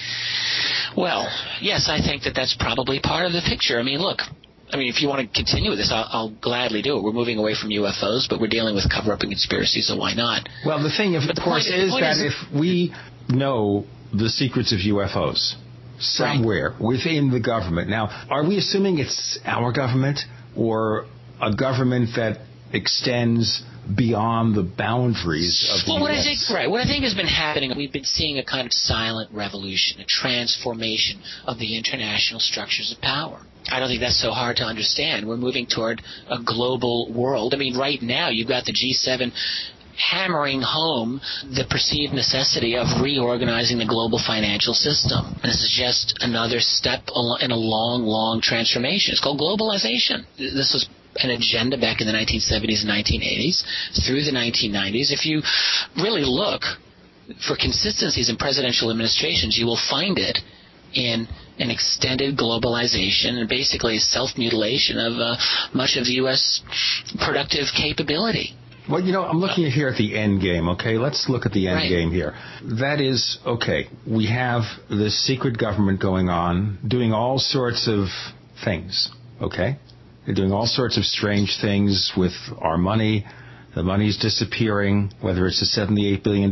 Well, yes, I think that's probably part of the picture. I mean, look, if you want to continue with this, I'll gladly do it. We're moving away from UFOs, but we're dealing with cover-up and conspiracy, so why not? Well, the thing, of course, is that if we know the secrets of UFOs somewhere within the government, now, are we assuming it's our government or a government that extends beyond the boundaries of the U.S.? What I think has been happening, we've been seeing a kind of silent revolution, a transformation of the international structures of power. I don't think that's so hard to understand. We're moving toward a global world. Right now you've got the G7 hammering home the perceived necessity of reorganizing the global financial system. This is just another step in a long, long transformation. It's called globalization. This was an agenda back in the 1970s and 1980s through the 1990s. If you really look for consistencies in presidential administrations, you will find it in an extended globalization and basically a self-mutilation of much of the U.S. productive capability. Well, I'm looking here at the end game, okay? Let's look at the end game here. That is, okay, we have this secret government going on, doing all sorts of things, okay? They're doing all sorts of strange things with our money. The money's disappearing, whether it's the $78 billion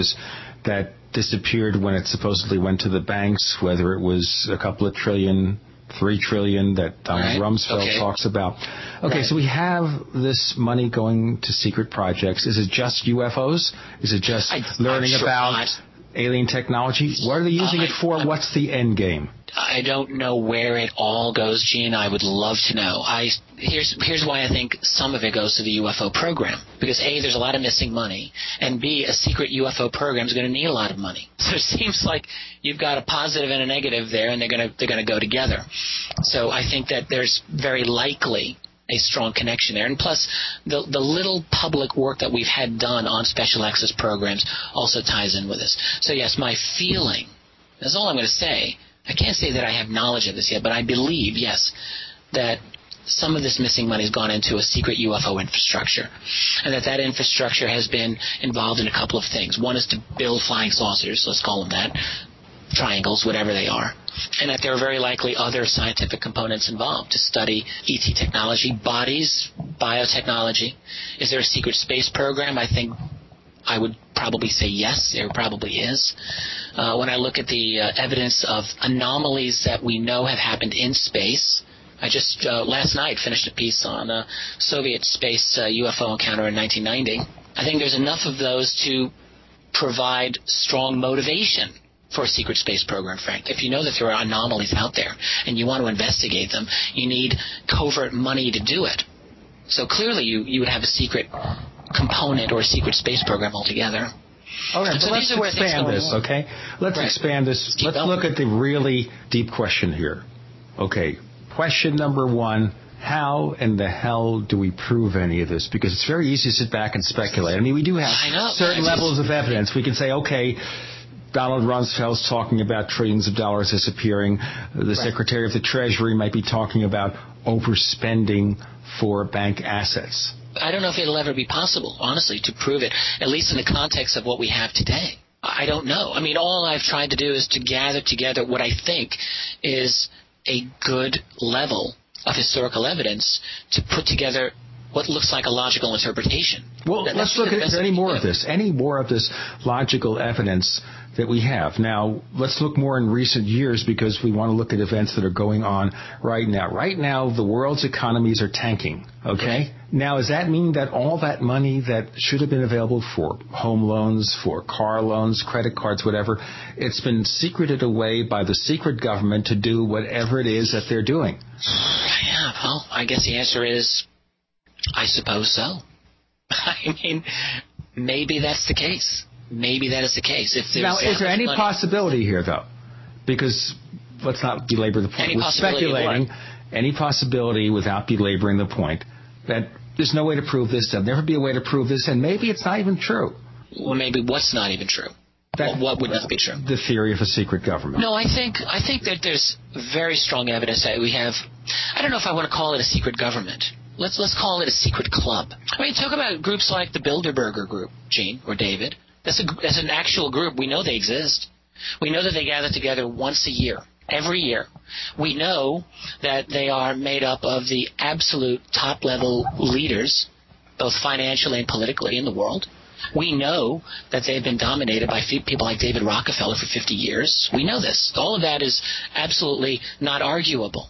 that disappeared when it supposedly went to the banks, whether it was a couple of trillion, $3 trillion that Donald Rumsfeld talks about. Okay, so we have this money going to secret projects. Is it just UFOs? Is it just learning about alien technology? What are they using it for? What's the end game? I don't know where it all goes, Gene. I would love to know. Here's why I think some of it goes to the UFO program. Because A, there's a lot of missing money, and B, a secret UFO program is going to need a lot of money. So it seems like you've got a positive and a negative there, and they're going to go together. So I think that there's very likely a strong connection there. And plus, the little public work that we've had done on special access programs also ties in with this. So yes, my feeling, that's all I'm going to say. I can't say that I have knowledge of this yet, but I believe, yes, that some of this missing money has gone into a secret UFO infrastructure, and that infrastructure has been involved in a couple of things. One is to build flying saucers, let's call them that, triangles, whatever they are, and that there are very likely other scientific components involved to study ET technology, bodies, biotechnology. Is there a secret space program? I think I would probably say yes, there probably is. When I look at the evidence of anomalies that we know have happened in space, I just last night finished a piece on a Soviet space UFO encounter in 1990. I think there's enough of those to provide strong motivation for a secret space program, Frank. If you know that there are anomalies out there and you want to investigate them, you need covert money to do it. So clearly you would have a secret component or a secret space program altogether. All right, so let's expand this, okay? Let's expand this. Let's look at the really deep question here. Okay, question number one, how in the hell do we prove any of this? Because it's very easy to sit back and speculate. I mean, we do have certain levels of evidence. We can say, okay, Donald Rumsfeld's talking about trillions of dollars disappearing. The Secretary of the Treasury might be talking about overspending for bank assets. I don't know if it'll ever be possible, honestly, to prove it, at least in the context of what we have today. I don't know. I mean, all I've tried to do is to gather together what I think is a good level of historical evidence to put together what looks like a logical interpretation. Well, let's look at any more of this logical evidence that we have. Now, let's look more in recent years because we want to look at events that are going on right now. Right now, the world's economies are tanking, okay? Now, does that mean that all that money that should have been available for home loans, for car loans, credit cards, whatever, it's been secreted away by the secret government to do whatever it is that they're doing? Yeah, well, I guess the answer is, I suppose so. I mean, maybe that's the case. Maybe that is the case. Now, is there any possibility here, though? Because let's not belabor the point. We're speculating. Any possibility, without belaboring the point, that there's no way to prove this, there'll never be a way to prove this, and maybe it's not even true. Well, maybe what's not even true? What would not be true? The theory of a secret government. No, I think that there's very strong evidence that we have. I don't know if I want to call it a secret government. Let's call it a secret club. I mean, talk about groups like the Bilderberger Group, Gene or David. That's an actual group. We know they exist. We know that they gather together once a year, every year. We know that they are made up of the absolute top-level leaders, both financially and politically, in the world. We know that they've been dominated by people like David Rockefeller for 50 years. We know this. All of that is absolutely not arguable.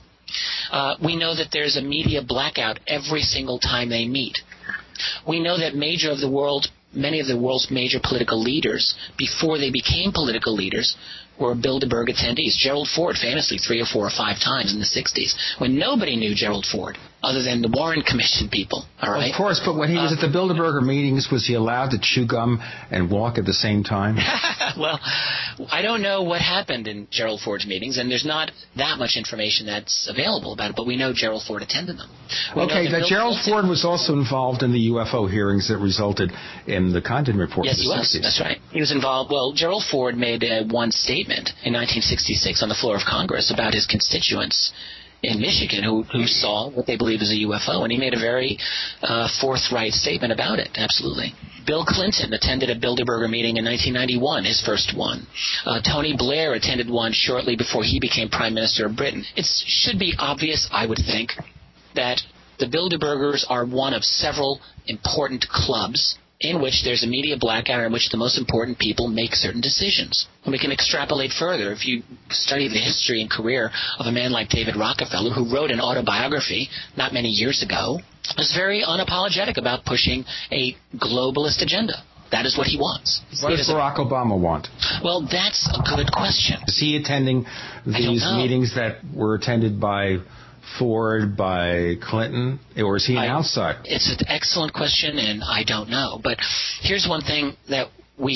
We know that there's a media blackout every single time they meet. We know that many of the world's major political leaders, before they became political leaders, were Bilderberg attendees. Gerald Ford, famously, 3 or 4 or 5 times in the 60s, when nobody knew Gerald Ford, other than the Warren Commission people. All right? Of course, but when he was at the Bilderberger meetings, was he allowed to chew gum and walk at the same time? Well, I don't know what happened in Gerald Ford's meetings, and there's not that much information that's available about it, but we know Gerald Ford attended them. Gerald Ford was also involved in the UFO hearings that resulted in the Condon Report. Yes, he was. That's right. He was involved. Well, Gerald Ford made one statement in 1966 on the floor of Congress about his constituents in Michigan who saw what they believe is a UFO, and he made a very forthright statement about it, absolutely. Bill Clinton attended a Bilderberger meeting in 1991, his first one. Tony Blair attended one shortly before he became Prime Minister of Britain. It should be obvious, I would think, that the Bilderbergers are one of several important clubs in which there's a media blackout in which the most important people make certain decisions. And we can extrapolate further. If you study the history and career of a man like David Rockefeller, who wrote an autobiography not many years ago, was very unapologetic about pushing a globalist agenda. That is what he wants. What does Barack Obama want? Well, that's a good question. Is he attending these meetings that were attended by Ford, by Clinton, or is he an outsider? It's an excellent question, and I don't know. But here's one thing that we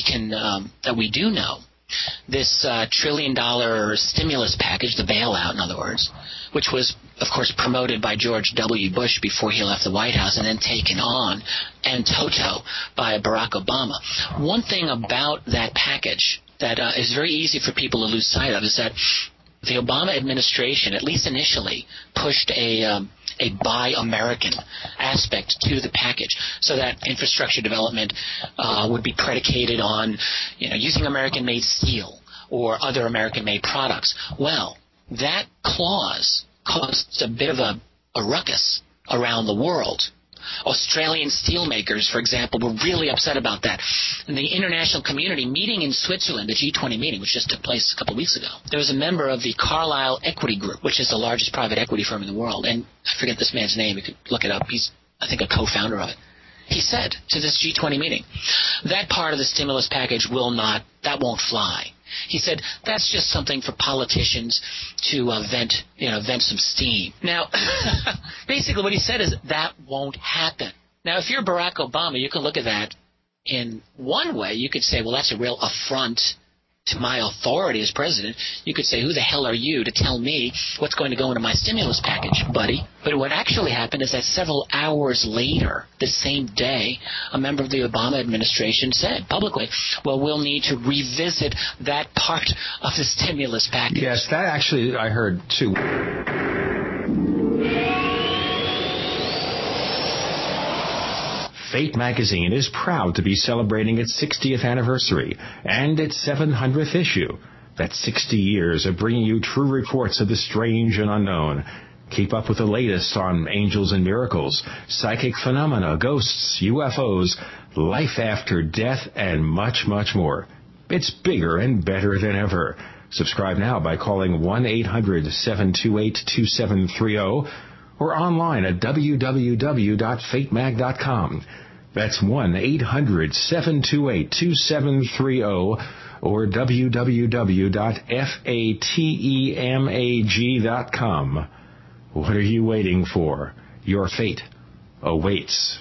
do know. This $1 trillion stimulus package, the bailout, in other words, which was, of course, promoted by George W. Bush before he left the White House and then taken on en toto by Barack Obama. One thing about that package that is very easy for people to lose sight of is that the Obama administration, at least initially, pushed a Buy American aspect to the package, so that infrastructure development would be predicated on, using American-made steel or other American-made products. Well, that clause caused a bit of a ruckus around the world. Australian steelmakers, for example, were really upset about that. And the international community meeting in Switzerland, the G20 meeting, which just took place a couple of weeks ago, there was a member of the Carlyle Equity Group, which is the largest private equity firm in the world. And I forget this man's name. You could look it up. He's, I think, a co-founder of it. He said to this G20 meeting, that part of the stimulus package won't fly. He said, that's just something for politicians to vent some steam. Now, basically what he said is that won't happen. Now, if you're Barack Obama, you can look at that in one way. You could say, well, that's a real affront to my authority as president. You could say, who the hell are you to tell me what's going to go into my stimulus package, buddy? But what actually happened is that several hours later, the same day, a member of the Obama administration said publicly, well, we'll need to revisit that part of the stimulus package. Yes, that actually I heard too. Fate magazine is proud to be celebrating its 60th anniversary and its 700th issue. That's 60 years of bringing you true reports of the strange and unknown. Keep up with the latest on angels and miracles, psychic phenomena, ghosts, UFOs, life after death, and much, much more. It's bigger and better than ever. Subscribe now by calling 1-800-728-2730 or online at www.fatemag.com. That's 1-800-728-2730 or www.fatemag.com. What are you waiting for? Your fate awaits.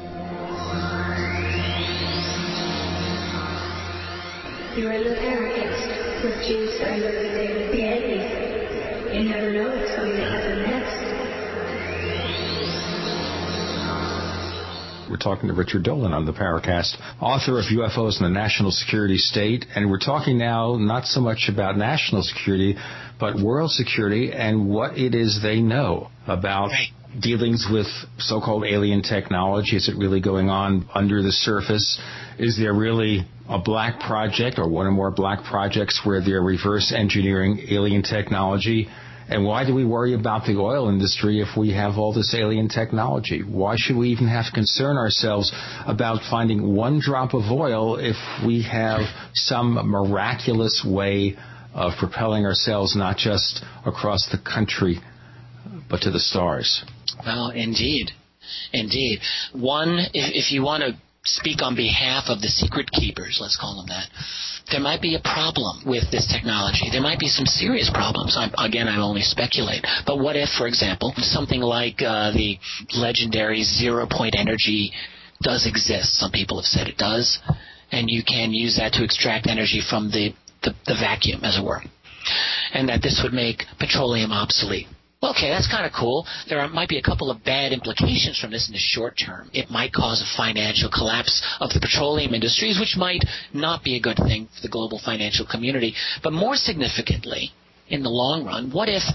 You're in the Paracast with Gene Steinberg and David Biedney. You never know what's going to happen next. We're talking to Richard Dolan on the Paracast, author of UFOs and the National Security State. And we're talking now not so much about national security, but world security and what it is they know about dealings with so-called alien technology. Is it really going on under the surface? Is there really a black project or one or more black projects where they're reverse engineering alien technology? And why do we worry about the oil industry if we have all this alien technology? Why should we even have to concern ourselves about finding one drop of oil if we have some miraculous way of propelling ourselves not just across the country, but to the stars? Well, indeed. Indeed. One, if you want to speak on behalf of the secret keepers, let's call them that, there might be a problem with this technology. There might be some serious problems. I only speculate. But what if, for example, something like the legendary zero-point energy does exist? Some people have said it does. And you can use that to extract energy from the vacuum, as it were. And that this would make petroleum obsolete. Okay, that's kind of cool. There might be a couple of bad implications from this in the short term. It might cause a financial collapse of the petroleum industries, which might not be a good thing for the global financial community. But more significantly, in the long run, what if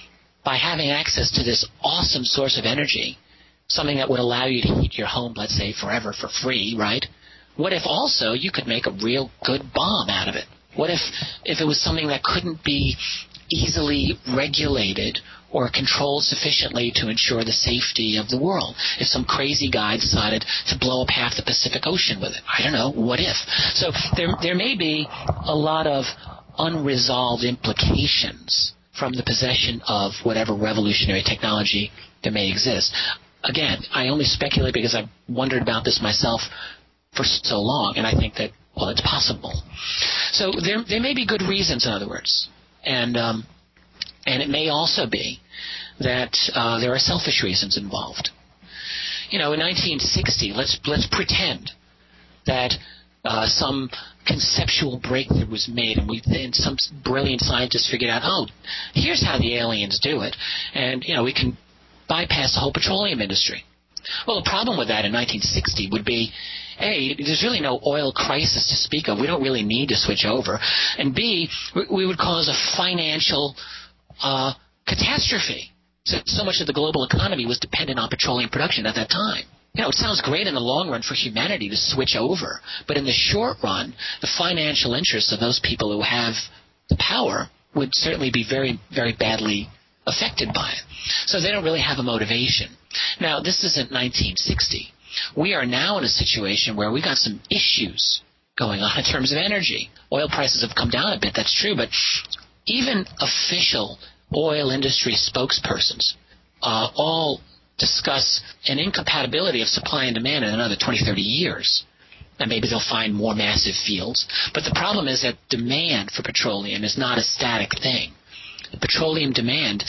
by having access to this awesome source of energy, something that would allow you to heat your home, let's say, forever for free, right? What if also you could make a real good bomb out of it? What if it was something that couldn't be easily regulated or controlled sufficiently to ensure the safety of the world? If some crazy guy decided to blow up half the Pacific Ocean with it, I don't know, what if? So there may be a lot of unresolved implications from the possession of whatever revolutionary technology there may exist. Again, I only speculate because I've wondered about this myself for so long, and I think that, well, it's possible. So there may be good reasons, in other words. And it may also be that there are selfish reasons involved. You know, in 1960, let's pretend that some conceptual breakthrough was made, and some brilliant scientists figured out, oh, here's how the aliens do it, and we can bypass the whole petroleum industry. Well, the problem with that in 1960 would be, A, there's really no oil crisis to speak of. We don't really need to switch over. And B, we would cause a financial catastrophe. So much of the global economy was dependent on petroleum production at that time. It sounds great in the long run for humanity to switch over, but in the short run, the financial interests of those people who have the power would certainly be very, very badly affected by it. So they don't really have a motivation. Now, this isn't 1960. We are now in a situation where we got some issues going on in terms of energy. Oil prices have come down a bit, that's true, but even official oil industry spokespersons all discuss an incompatibility of supply and demand in another 20, 30 years. And maybe they'll find more massive fields. But the problem is that demand for petroleum is not a static thing. The petroleum demand,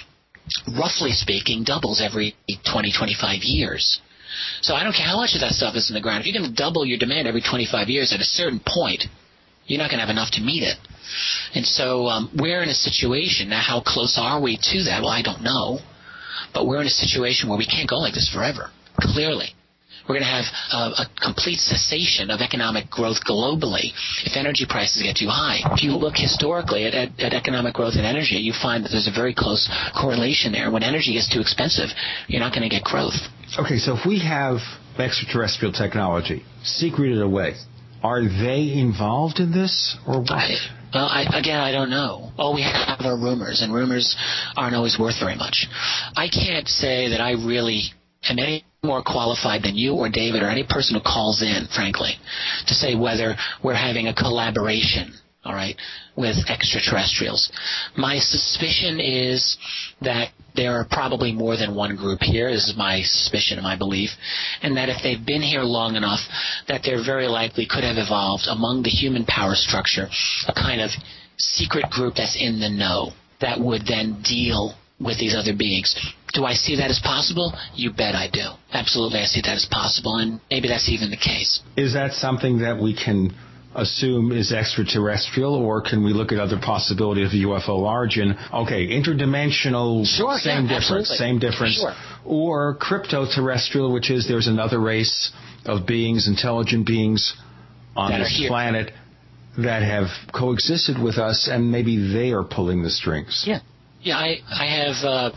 roughly speaking, doubles every 20, 25 years. So I don't care how much of that stuff is in the ground. If you're going to double your demand every 25 years, at a certain point, you're not going to have enough to meet it. And so we're in a situation, now how close are we to that? Well, I don't know. But we're in a situation where we can't go like this forever, clearly. We're going to have a complete cessation of economic growth globally if energy prices get too high. If you look historically at economic growth and energy, you find that there's a very close correlation there. When energy gets too expensive, you're not going to get growth. Okay, so if we have extraterrestrial technology secreted away, are they involved in this or what? Well, I don't know. All we have are rumors, and rumors aren't always worth very much. I can't say that I really am any more qualified than you or David or any person who calls in, frankly, to say whether we're having a collaboration, all right, with extraterrestrials. My suspicion is that there are probably more than one group here. This is my suspicion and my belief. And that if they've been here long enough, that there very likely could have evolved among the human power structure a kind of secret group that's in the know that would then deal with these other beings. Do I see that as possible? You bet I do. Absolutely, I see that as possible, and maybe that's even the case. Is that something that we can assume is extraterrestrial, or can we look at other possibility of UFO origin? Okay, interdimensional, same difference. Sure. Or crypto-terrestrial, which is there's another race of beings, intelligent beings on this planet that have coexisted with us, and maybe they are pulling the strings. Yeah, I have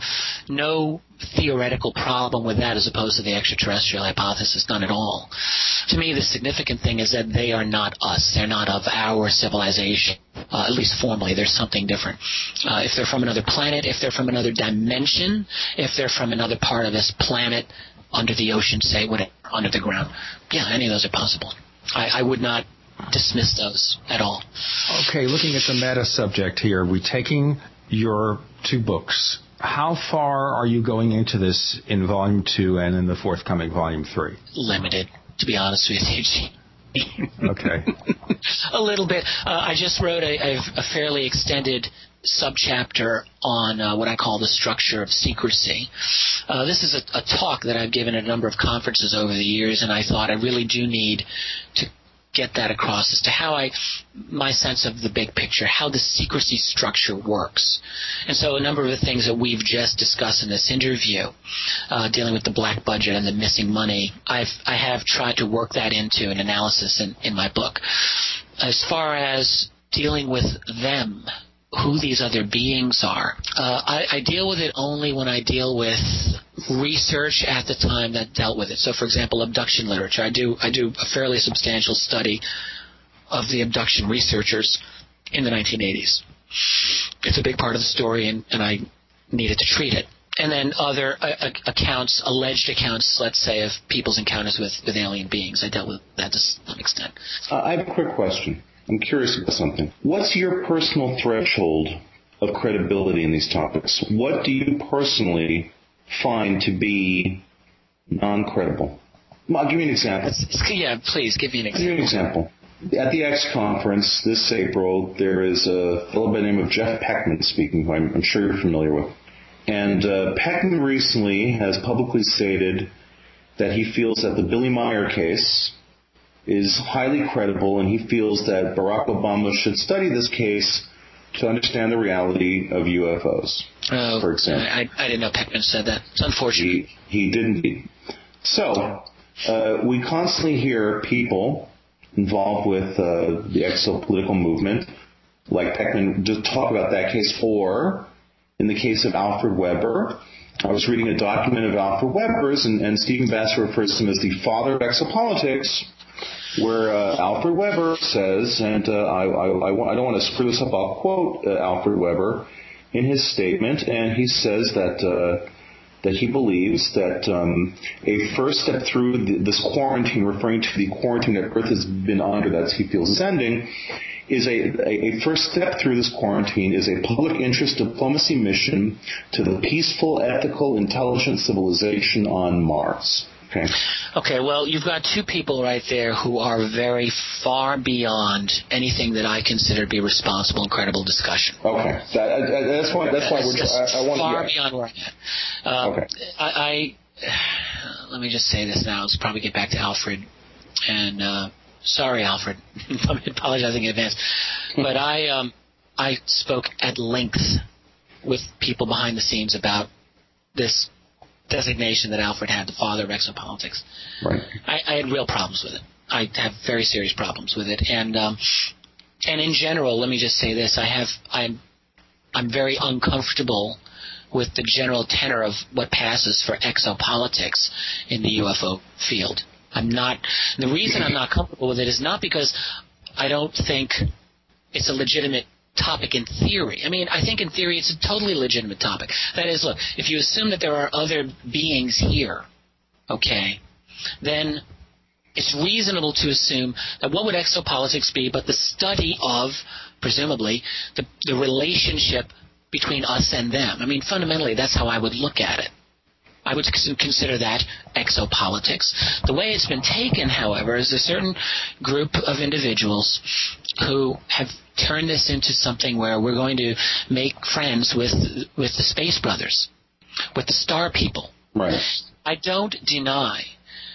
no theoretical problem with that as opposed to the extraterrestrial hypothesis, none at all. To me, the significant thing is that they are not us. They're not of our civilization, at least formally. There's something different. If they're from another planet, if they're from another dimension, if they're from another part of this planet, under the ocean, say, whatever, under the ground, yeah, any of those are possible. I would not dismiss those at all. Okay, looking at the meta subject here, we're taking your 2 books. How far are you going into this in Volume 2 and in the forthcoming Volume 3? Limited, to be honest with you. Okay. A little bit. I just wrote a fairly extended subchapter on what I call the structure of secrecy. This is a talk that I've given at a number of conferences over the years, and I thought I really do need to get that across as to how my sense of the big picture, how the secrecy structure works. And so a number of the things that we've just discussed in this interview, dealing with the black budget and the missing money, I have tried to work that into an analysis in my book. As far as dealing with them, who these other beings are, I deal with it only when I deal with research at the time that dealt with it. So, for example, abduction literature. I do a fairly substantial study of the abduction researchers in the 1980s. It's a big part of the story, and I needed to treat it. And then other accounts, alleged accounts, let's say, of people's encounters with alien beings. I dealt with that to some extent. I have a quick question. I'm curious about something. What's your personal threshold of credibility in these topics? What do you personally find to be non-credible? I'll give you an example. Yeah, please, give me an example. I'll give you an example. At the X conference this April, there is a fellow by the name of Jeff Peckman speaking, who I'm sure you're familiar with. And Peckman recently has publicly stated that he feels that the Billy Meyer case is highly credible, and he feels that Barack Obama should study this case to understand the reality of UFOs, for example. I didn't know Peckman said that. It's unfortunate. He did indeed. So, we constantly hear people involved with the exopolitical movement, like Peckman, just talk about that case, or in the case of Alfred Weber, I was reading a document of Alfred Weber's, and Stephen Bass refers to him as the father of exopolitics, where Alfred Weber says, and I don't want to screw this up, I'll quote Alfred Weber in his statement, and he says that he believes that a first step through this quarantine, referring to the quarantine that Earth has been under, that he feels is ending, is a first step through this quarantine is a public interest diplomacy mission to the peaceful, ethical, intelligent civilization on Mars. Okay, well, you've got 2 people right there who are very far beyond anything that I consider to be responsible and credible discussion. Okay, that's why I want far beyond where I'm at. Okay. Let me just say this now. Let's probably get back to Alfred. And sorry, Alfred, I'm apologizing in advance. But I spoke at length with people behind the scenes about this designation that Alfred had, the father of exopolitics. Right. I had real problems with it. I have very serious problems with it, and in general, let me just say this: I'm very uncomfortable with the general tenor of what passes for exopolitics in the UFO field. I'm not. The reason I'm not comfortable with it is not because I don't think it's a legitimate topic in theory. I mean, I think in theory it's a totally legitimate topic. That is, look, if you assume that there are other beings here, okay, then it's reasonable to assume that what would exopolitics be but the study of, presumably, the relationship between us and them. I mean, fundamentally, that's how I would look at it. I would consider that exopolitics. The way it's been taken, however, is a certain group of individuals who have turned this into something where we're going to make friends with the Space Brothers, with the Star People. Right. I don't deny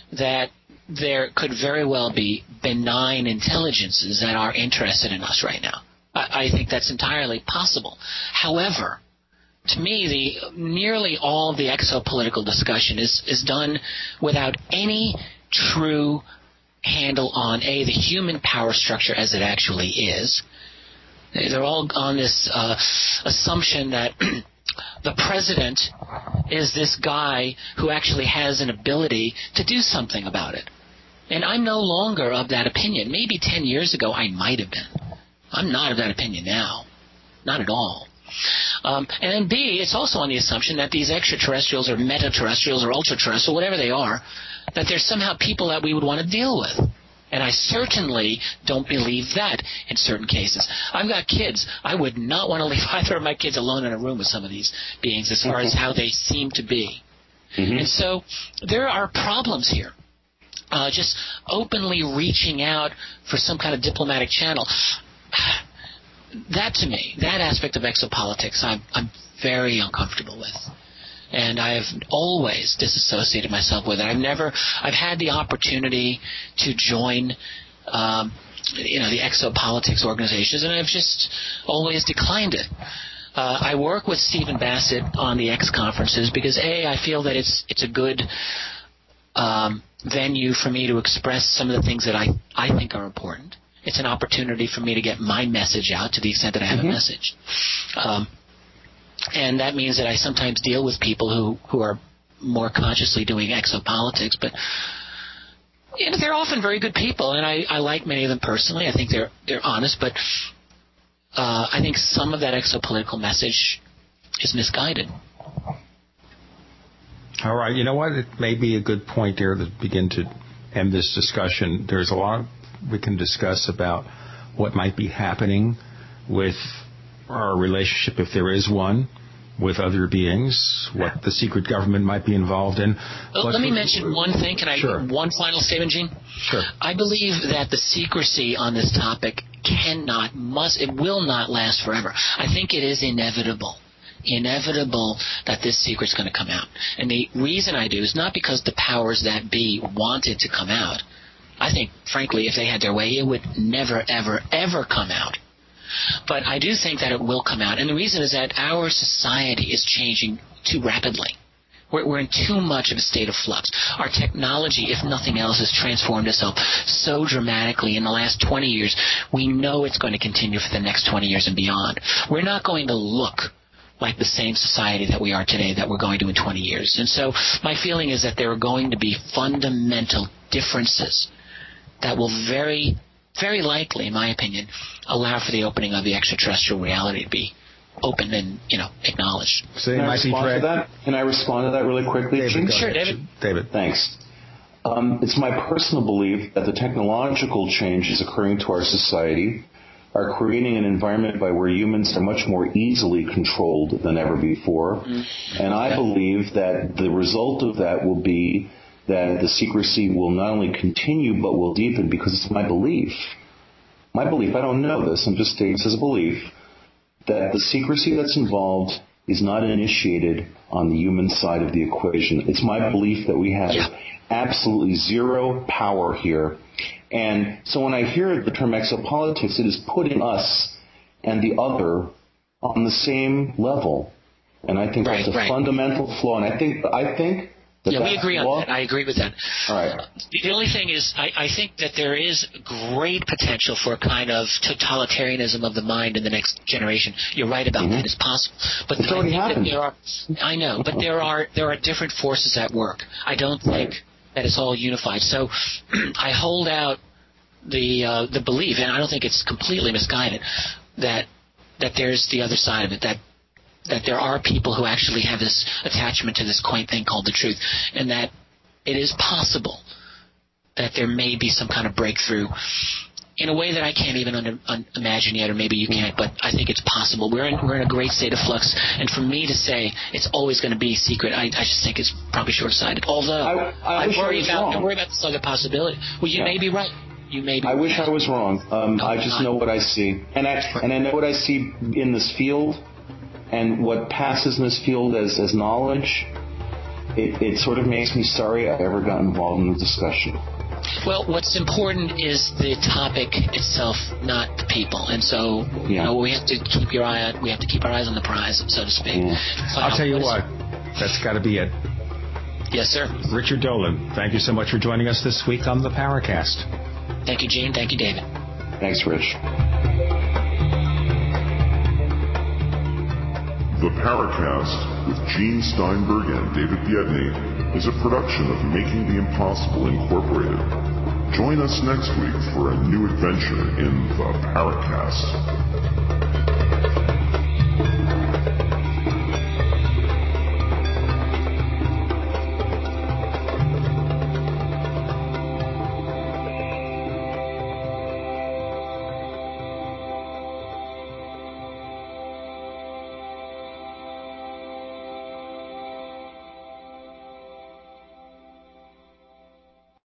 that there could very well be benign intelligences that are interested in us right now. I think that's entirely possible. However, to me, nearly all of the exopolitical discussion is done without any true handle on, A, the human power structure as it actually is. They're all on this assumption that the president is this guy who actually has an ability to do something about it. And I'm no longer of that opinion. Maybe 10 years ago I might have been. I'm not of that opinion now. Not at all. And then B, it's also on the assumption that these extraterrestrials or meta-terrestrials or ultra-terrestrial, whatever they are, that they're somehow people that we would want to deal with. And I certainly don't believe that in certain cases. I've got kids. I would not want to leave either of my kids alone in a room with some of these beings as far as how they seem to be. Mm-hmm. And so there are problems here. Just openly reaching out for some kind of diplomatic channel. That, to me, that aspect of exopolitics, I'm very uncomfortable with. And I have always disassociated myself with it. I've had the opportunity to join, the exopolitics organizations, and I've just always declined it. I work with Stephen Bassett on the X conferences because, A, I feel that it's a good venue for me to express some of the things that I think are important. It's an opportunity for me to get my message out to the extent that I have a message. And that means that I sometimes deal with people who are more consciously doing exopolitics, but they're often very good people, and I like many of them personally. I think they're honest, but I think some of that exopolitical message is misguided. All right, you know what? It may be a good point here to begin to end this discussion. There's a lot we can discuss about what might be happening with our relationship, if there is one, with other beings, what the secret government might be involved in. Let me mention one thing. Can I one final statement, Gene? Sure. I believe that the secrecy on this topic it will not last forever. I think it is inevitable that this secret's going to come out. And the reason I do is not because the powers that be wanted to come out. I think, frankly, if they had their way, it would never, ever, ever come out. But I do think that it will come out. And the reason is that our society is changing too rapidly. We're in too much of a state of flux. Our technology, if nothing else, has transformed itself so dramatically in the last 20 years. We know it's going to continue for the next 20 years and beyond. We're not going to look like the same society that we are today that we're going to in 20 years. And so my feeling is that there are going to be fundamental differences that will very, very likely, in my opinion, allow for the opening of the extraterrestrial reality to be open and, acknowledged. So Can I respond to that? Can I respond to that really quickly? David, sure, David. David. Thanks. It's my personal belief that the technological changes occurring to our society are creating an environment by where humans are much more easily controlled than ever before. Mm-hmm. And I believe that the result of that will be that the secrecy will not only continue but will deepen, because it's my belief. I don't know this, I'm just stating this as a belief, that the secrecy that's involved is not initiated on the human side of the equation. It's my belief that we have absolutely zero power here. And so when I hear the term exopolitics, it is putting us and the other on the same level. And I think that's a fundamental flaw. And I think we agree on that. I agree with that. All right. The only thing is, I think that there is great potential for a kind of totalitarianism of the mind in the next generation. You're right about that. It's possible. But it's already happened. I know, but there are different forces at work. I don't think that it's all unified. So I hold out the belief, and I don't think it's completely misguided, that there's the other side of it, that there are people who actually have this attachment to this quaint thing called the truth, and that it is possible that there may be some kind of breakthrough in a way that I can't even imagine yet, or maybe you can't, but I think it's possible. We're in a great state of flux, and for me to say it's always going to be secret, I just think it's probably short-sighted. Although I worry about this other possibility. Well, you may be right. I wish I was wrong. I just know what I see, and I know what I see in this field. And what passes in this field as knowledge, it sort of makes me sorry I ever got involved in the discussion. Well, what's important is the topic itself, not the people. And so, we have to keep our eyes on the prize, so to speak. Yeah. I'll tell you what, that's got to be it. Yes, sir. Richard Dolan, thank you so much for joining us this week on the Paracast. Thank you, Gene. Thank you, David. Thanks, Rich. The Paracast with Gene Steinberg and David Biedney is a production of Making the Impossible Incorporated. Join us next week for a new adventure in The Paracast.